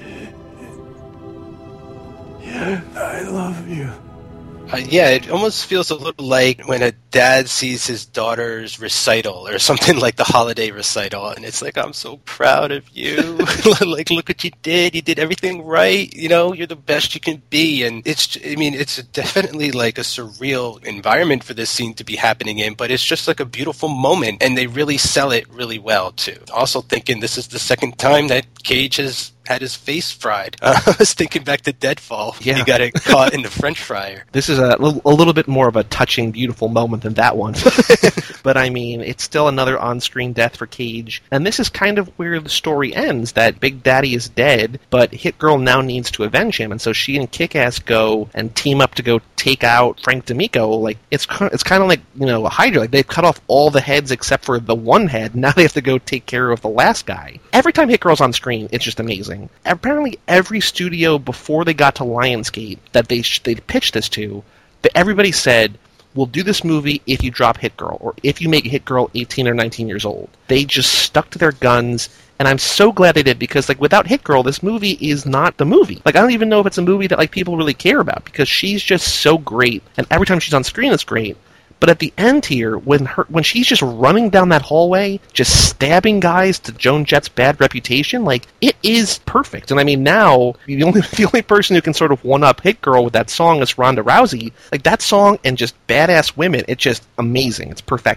I love you. Uh, yeah, it almost feels a little like when a dad sees his daughter's recital or something like the holiday recital, and it's like, I'm so proud of you. Like, look what you did. You did everything right. You know, you're the best you can be. And it's, I mean, it's definitely like a surreal environment for this scene to be happening in, but it's just like a beautiful moment, and they really sell it really well, too. Also thinking this is the second time that Cage has had his face fried. Uh, I was thinking back to Deadfall. Yeah. He got it caught in the French fryer. This is a, a little bit more of a touching, beautiful moment than that one. But I mean, it's still another on-screen death for Cage. And this is kind of where the story ends, that Big Daddy is dead, but Hit Girl now needs to avenge him. And so she and Kick-Ass go and team up to go take out Frank D'Amico. Like, it's, it's kind of like, you know, a Hydra. Like, they've cut off all the heads except for the one head. Now they have to go take care of the last guy. Every time Hit Girl's on screen, it's just amazing. Apparently, every studio before they got to Lionsgate that they they pitched this to, that everybody said, "We'll do this movie if you drop Hit Girl, or if you make Hit Girl eighteen or nineteen years old." They just stuck to their guns, and I'm so glad they did, because like without Hit Girl, this movie is not the movie. Like, I don't even know if it's a movie that like people really care about, because she's just so great, and every time she's on screen, it's great. But at the end here, when her when she's just running down that hallway, just stabbing guys to Joan Jett's bad reputation, like, it is perfect. And I mean, now, the only the only person who can sort of one-up Hit Girl with that song is Ronda Rousey. Like, that song and just badass women, it's just amazing. It's perfection.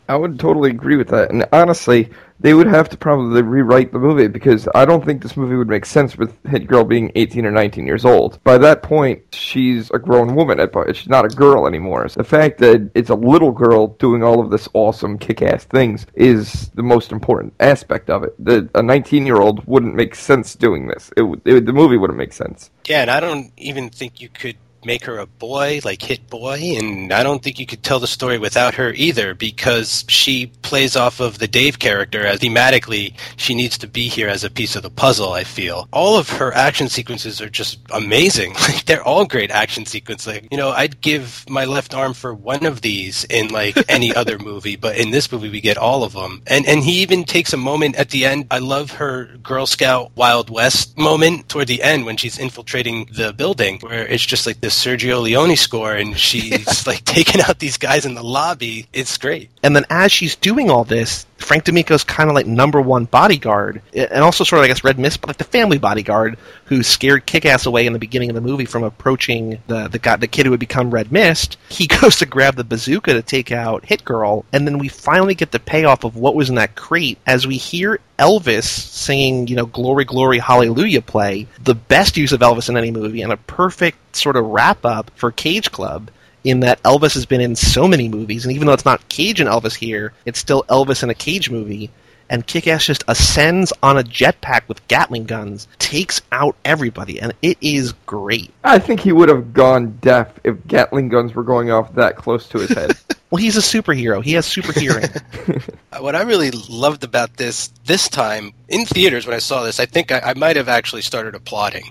I would totally agree with that. And honestly, they would have to probably rewrite the movie because I don't think this movie would make sense with Hit Girl being eighteen or nineteen years old. By that point, she's a grown woman. She's not a girl anymore. So the fact that it's a little girl doing all of this awesome kick-ass things is the most important aspect of it. The, a nineteen-year-old wouldn't make sense doing this. It, it, the movie wouldn't make sense. Yeah, and I don't even think you could make her a boy, like Hit Boy, and I don't think you could tell the story without her either, because she plays off of the Dave character as thematically she needs to be here as a piece of the puzzle, I feel. All of her action sequences are just amazing. Like, they're all great action sequences. Like, you know, I'd give my left arm for one of these in, like, any other movie, but in this movie we get all of them. And and he even takes a moment at the end. I love her Girl Scout Wild West moment toward the end when she's infiltrating the building, where it's just like this Sergio Leone score, and she's like taking out these guys in the lobby. It's great. And then as she's doing all this, Frank D'Amico's kind of like number one bodyguard, and also sort of, I guess, Red Mist, but like the family bodyguard who scared Kick-Ass away in the beginning of the movie from approaching the the guy, the kid who would become Red Mist. He goes to grab the bazooka to take out Hit Girl, and then we finally get the payoff of what was in that crate as we hear Elvis singing, you know, Glory, Glory, Hallelujah play, the best use of Elvis in any movie, and a perfect sort of wrap-up for Cage Club, in that Elvis has been in so many movies, and even though it's not Cage and Elvis here, it's still Elvis in a Cage movie, and Kick-Ass just ascends on a jetpack with Gatling guns, takes out everybody, and it is great. I think he would have gone deaf if Gatling guns were going off that close to his head. Well, he's a superhero. He has super hearing. What I really loved about this this time, in theaters when I saw this, I think I, I might have actually started applauding.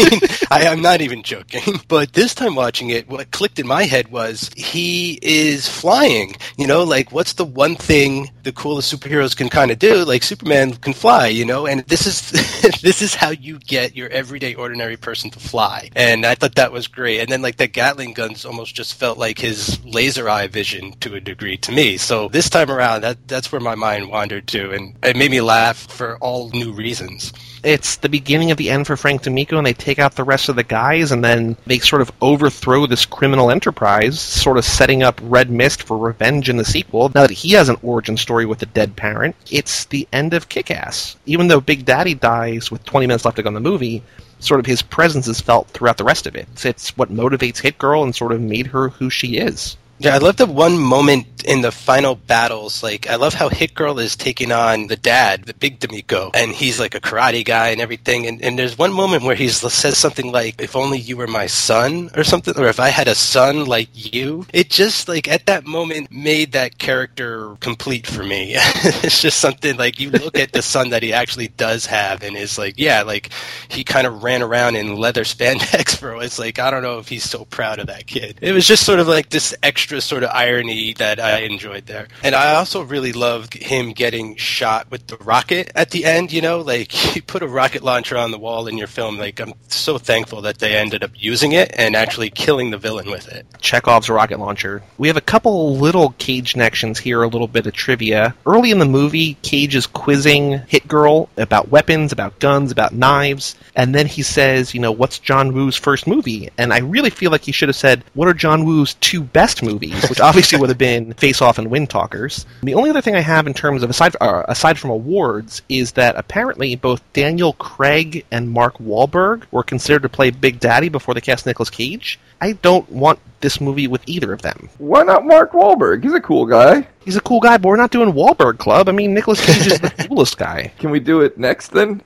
I, I'm not even joking. But this time watching it, what clicked in my head was he is flying. You know, like, what's the one thing the coolest superheroes can kind of do? Like, Superman can fly, you know? And this is this is how you get your everyday, ordinary person to fly. And I thought that was great. And then, like, the Gatling guns almost just felt like his laser eye vision to a degree to me. So this time around, that that's where my mind wandered to, and it made me laugh for all new reasons. It's the beginning of the end for Frank D'Amico, and they take out the rest of the guys, and then they sort of overthrow this criminal enterprise, sort of setting up Red Mist for revenge in the sequel. Now that he has an origin story with a dead parent, it's the end of Kick-Ass. Even though Big Daddy dies with twenty minutes left to go in the movie, sort of his presence is felt throughout the rest of it. It's what motivates Hit Girl and sort of made her who she is. Yeah, I love the one moment in the final battles. Like, I love how Hit Girl is taking on the dad, the big D'Amico, and he's like a karate guy and everything. And, and there's one moment where he says something like, "If only you were my son," or something, or "If I had a son like you." It just, like, at that moment made that character complete for me. It's just something, like, you look at the son that he actually does have, and is like, yeah, like, he kind of ran around in leather spandex for, it's like, I don't know if he's so proud of that kid. It was just sort of like this extra extra sort of irony that I enjoyed there. And I also really loved him getting shot with the rocket at the end, you know, like, you put a rocket launcher on the wall in your film. Like, I'm so thankful that they ended up using it and actually killing the villain with it. Chekhov's rocket launcher. We have a couple little Cage connections here, a little bit of trivia. Early in the movie, Cage is quizzing Hit Girl about weapons, about guns, about knives, and then he says, you know, what's John Woo's first movie? And I really feel like he should have said, what are John Woo's two best movies? Which obviously would have been Face Off and Wind Talkers. The only other thing I have in terms of, aside, uh, aside from awards, is that apparently both Daniel Craig and Mark Wahlberg were considered to play Big Daddy before they cast Nicolas Cage. I don't want this movie with either of them. Why not Mark Wahlberg? He's a cool guy. He's a cool guy, but we're not doing Wahlberg Club. I mean, Nicolas Cage is the coolest guy. Can we do it next, then?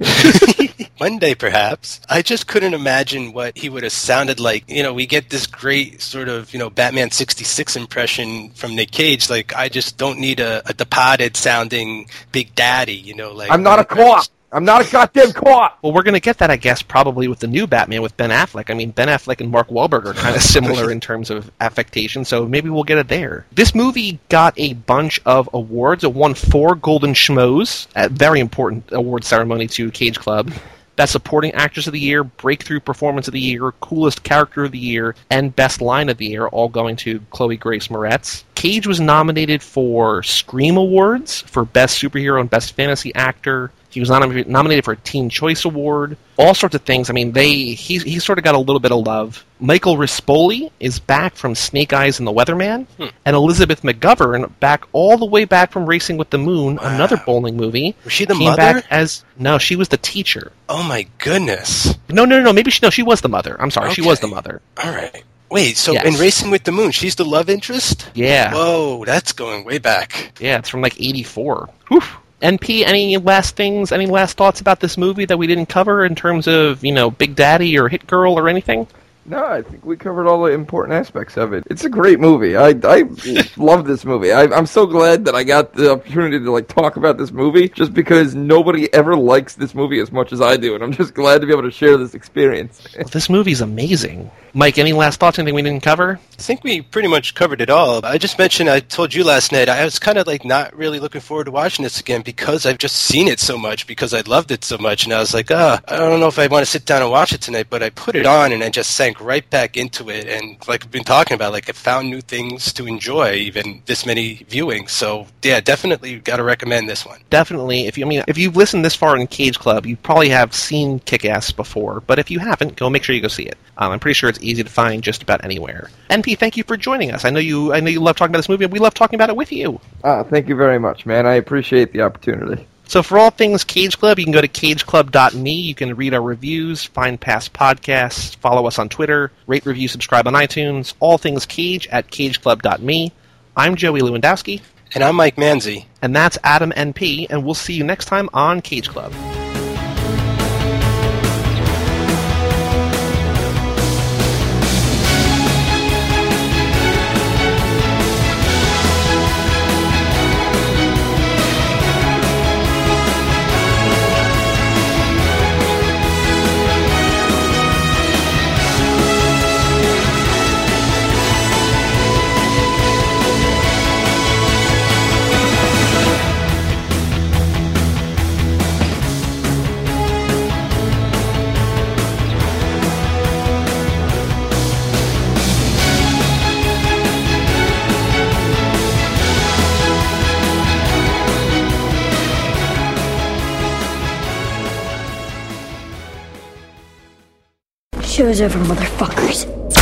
One day, perhaps. I just couldn't imagine what he would have sounded like. You know, we get this great sort of, you know, Batman sixty-six impression from Nick Cage. Like, I just don't need a, a Departed-sounding Big Daddy, you know. Like, I'm not a cop. I'm not a goddamn cop! Well, we're going to get that, I guess, probably with the new Batman with Ben Affleck. I mean, Ben Affleck and Mark Wahlberg are kind of similar in terms of affectation, so maybe we'll get it there. This movie got a bunch of awards. It won four Golden Schmoes, a very important award ceremony to Cage Club. Best Supporting Actress of the Year, Breakthrough Performance of the Year, Coolest Character of the Year, and Best Line of the Year, all going to Chloe Grace Moretz. Cage was nominated for Scream Awards for Best Superhero and Best Fantasy Actor. He was nom- nominated for a Teen Choice Award. All sorts of things. I mean, they he he sort of got a little bit of love. Michael Rispoli is back from Snake Eyes and the Weatherman, hmm. and Elizabeth McGovern back all the way back from Racing with the Moon, wow. another bowling movie. Was she the came mother? Back as no, she was the teacher. Oh my goodness! No, no, no, no. Maybe she no, she was the mother. I'm sorry, okay. She was the mother. All right. Wait, so yes. in Racing with the Moon, she's the love interest? Yeah. Whoa, that's going way back. Yeah, it's from like eighty-four. Whew. N P, any last things, any last thoughts about this movie that we didn't cover in terms of, you know, Big Daddy or Hit Girl or anything? No, I think we covered all the important aspects of it. It's a great movie. I I love this movie. I, I'm so glad that I got the opportunity to like talk about this movie, just because nobody ever likes this movie as much as I do, and I'm just glad to be able to share this experience. Well, this movie's amazing. Mike, any last thoughts? Anything we didn't cover? I think we pretty much covered it all. I just mentioned, I told you last night, I was kind of like not really looking forward to watching this again because I've just seen it so much, because I loved it so much, and I was like, ah, oh, I don't know if I want to sit down and watch it tonight, but I put it on and I just sank right back into it, and like we've been talking about, like I found new things to enjoy, even this many viewings. So yeah, definitely got to recommend this one. Definitely. If you, I mean, if you've listened this far in Cage Club, you probably have seen Kick-Ass before, but if you haven't, go make sure you go see it. Um, I'm pretty sure it's easy to find just about anywhere. N P, thank you for joining us. I know you I know you love talking about this movie, and we love talking about it with you. Uh, thank you very much, man. I appreciate the opportunity. So for all things Cage Club, you can go to cage club dot me. You can read our reviews, find past podcasts, follow us on Twitter, rate, review, subscribe on iTunes. All things Cage at cage club dot me. I'm Joey Lewandowski. And I'm Mike Manzi. And that's Adam N P, and we'll see you next time on Cage Club. Show's over, motherfuckers.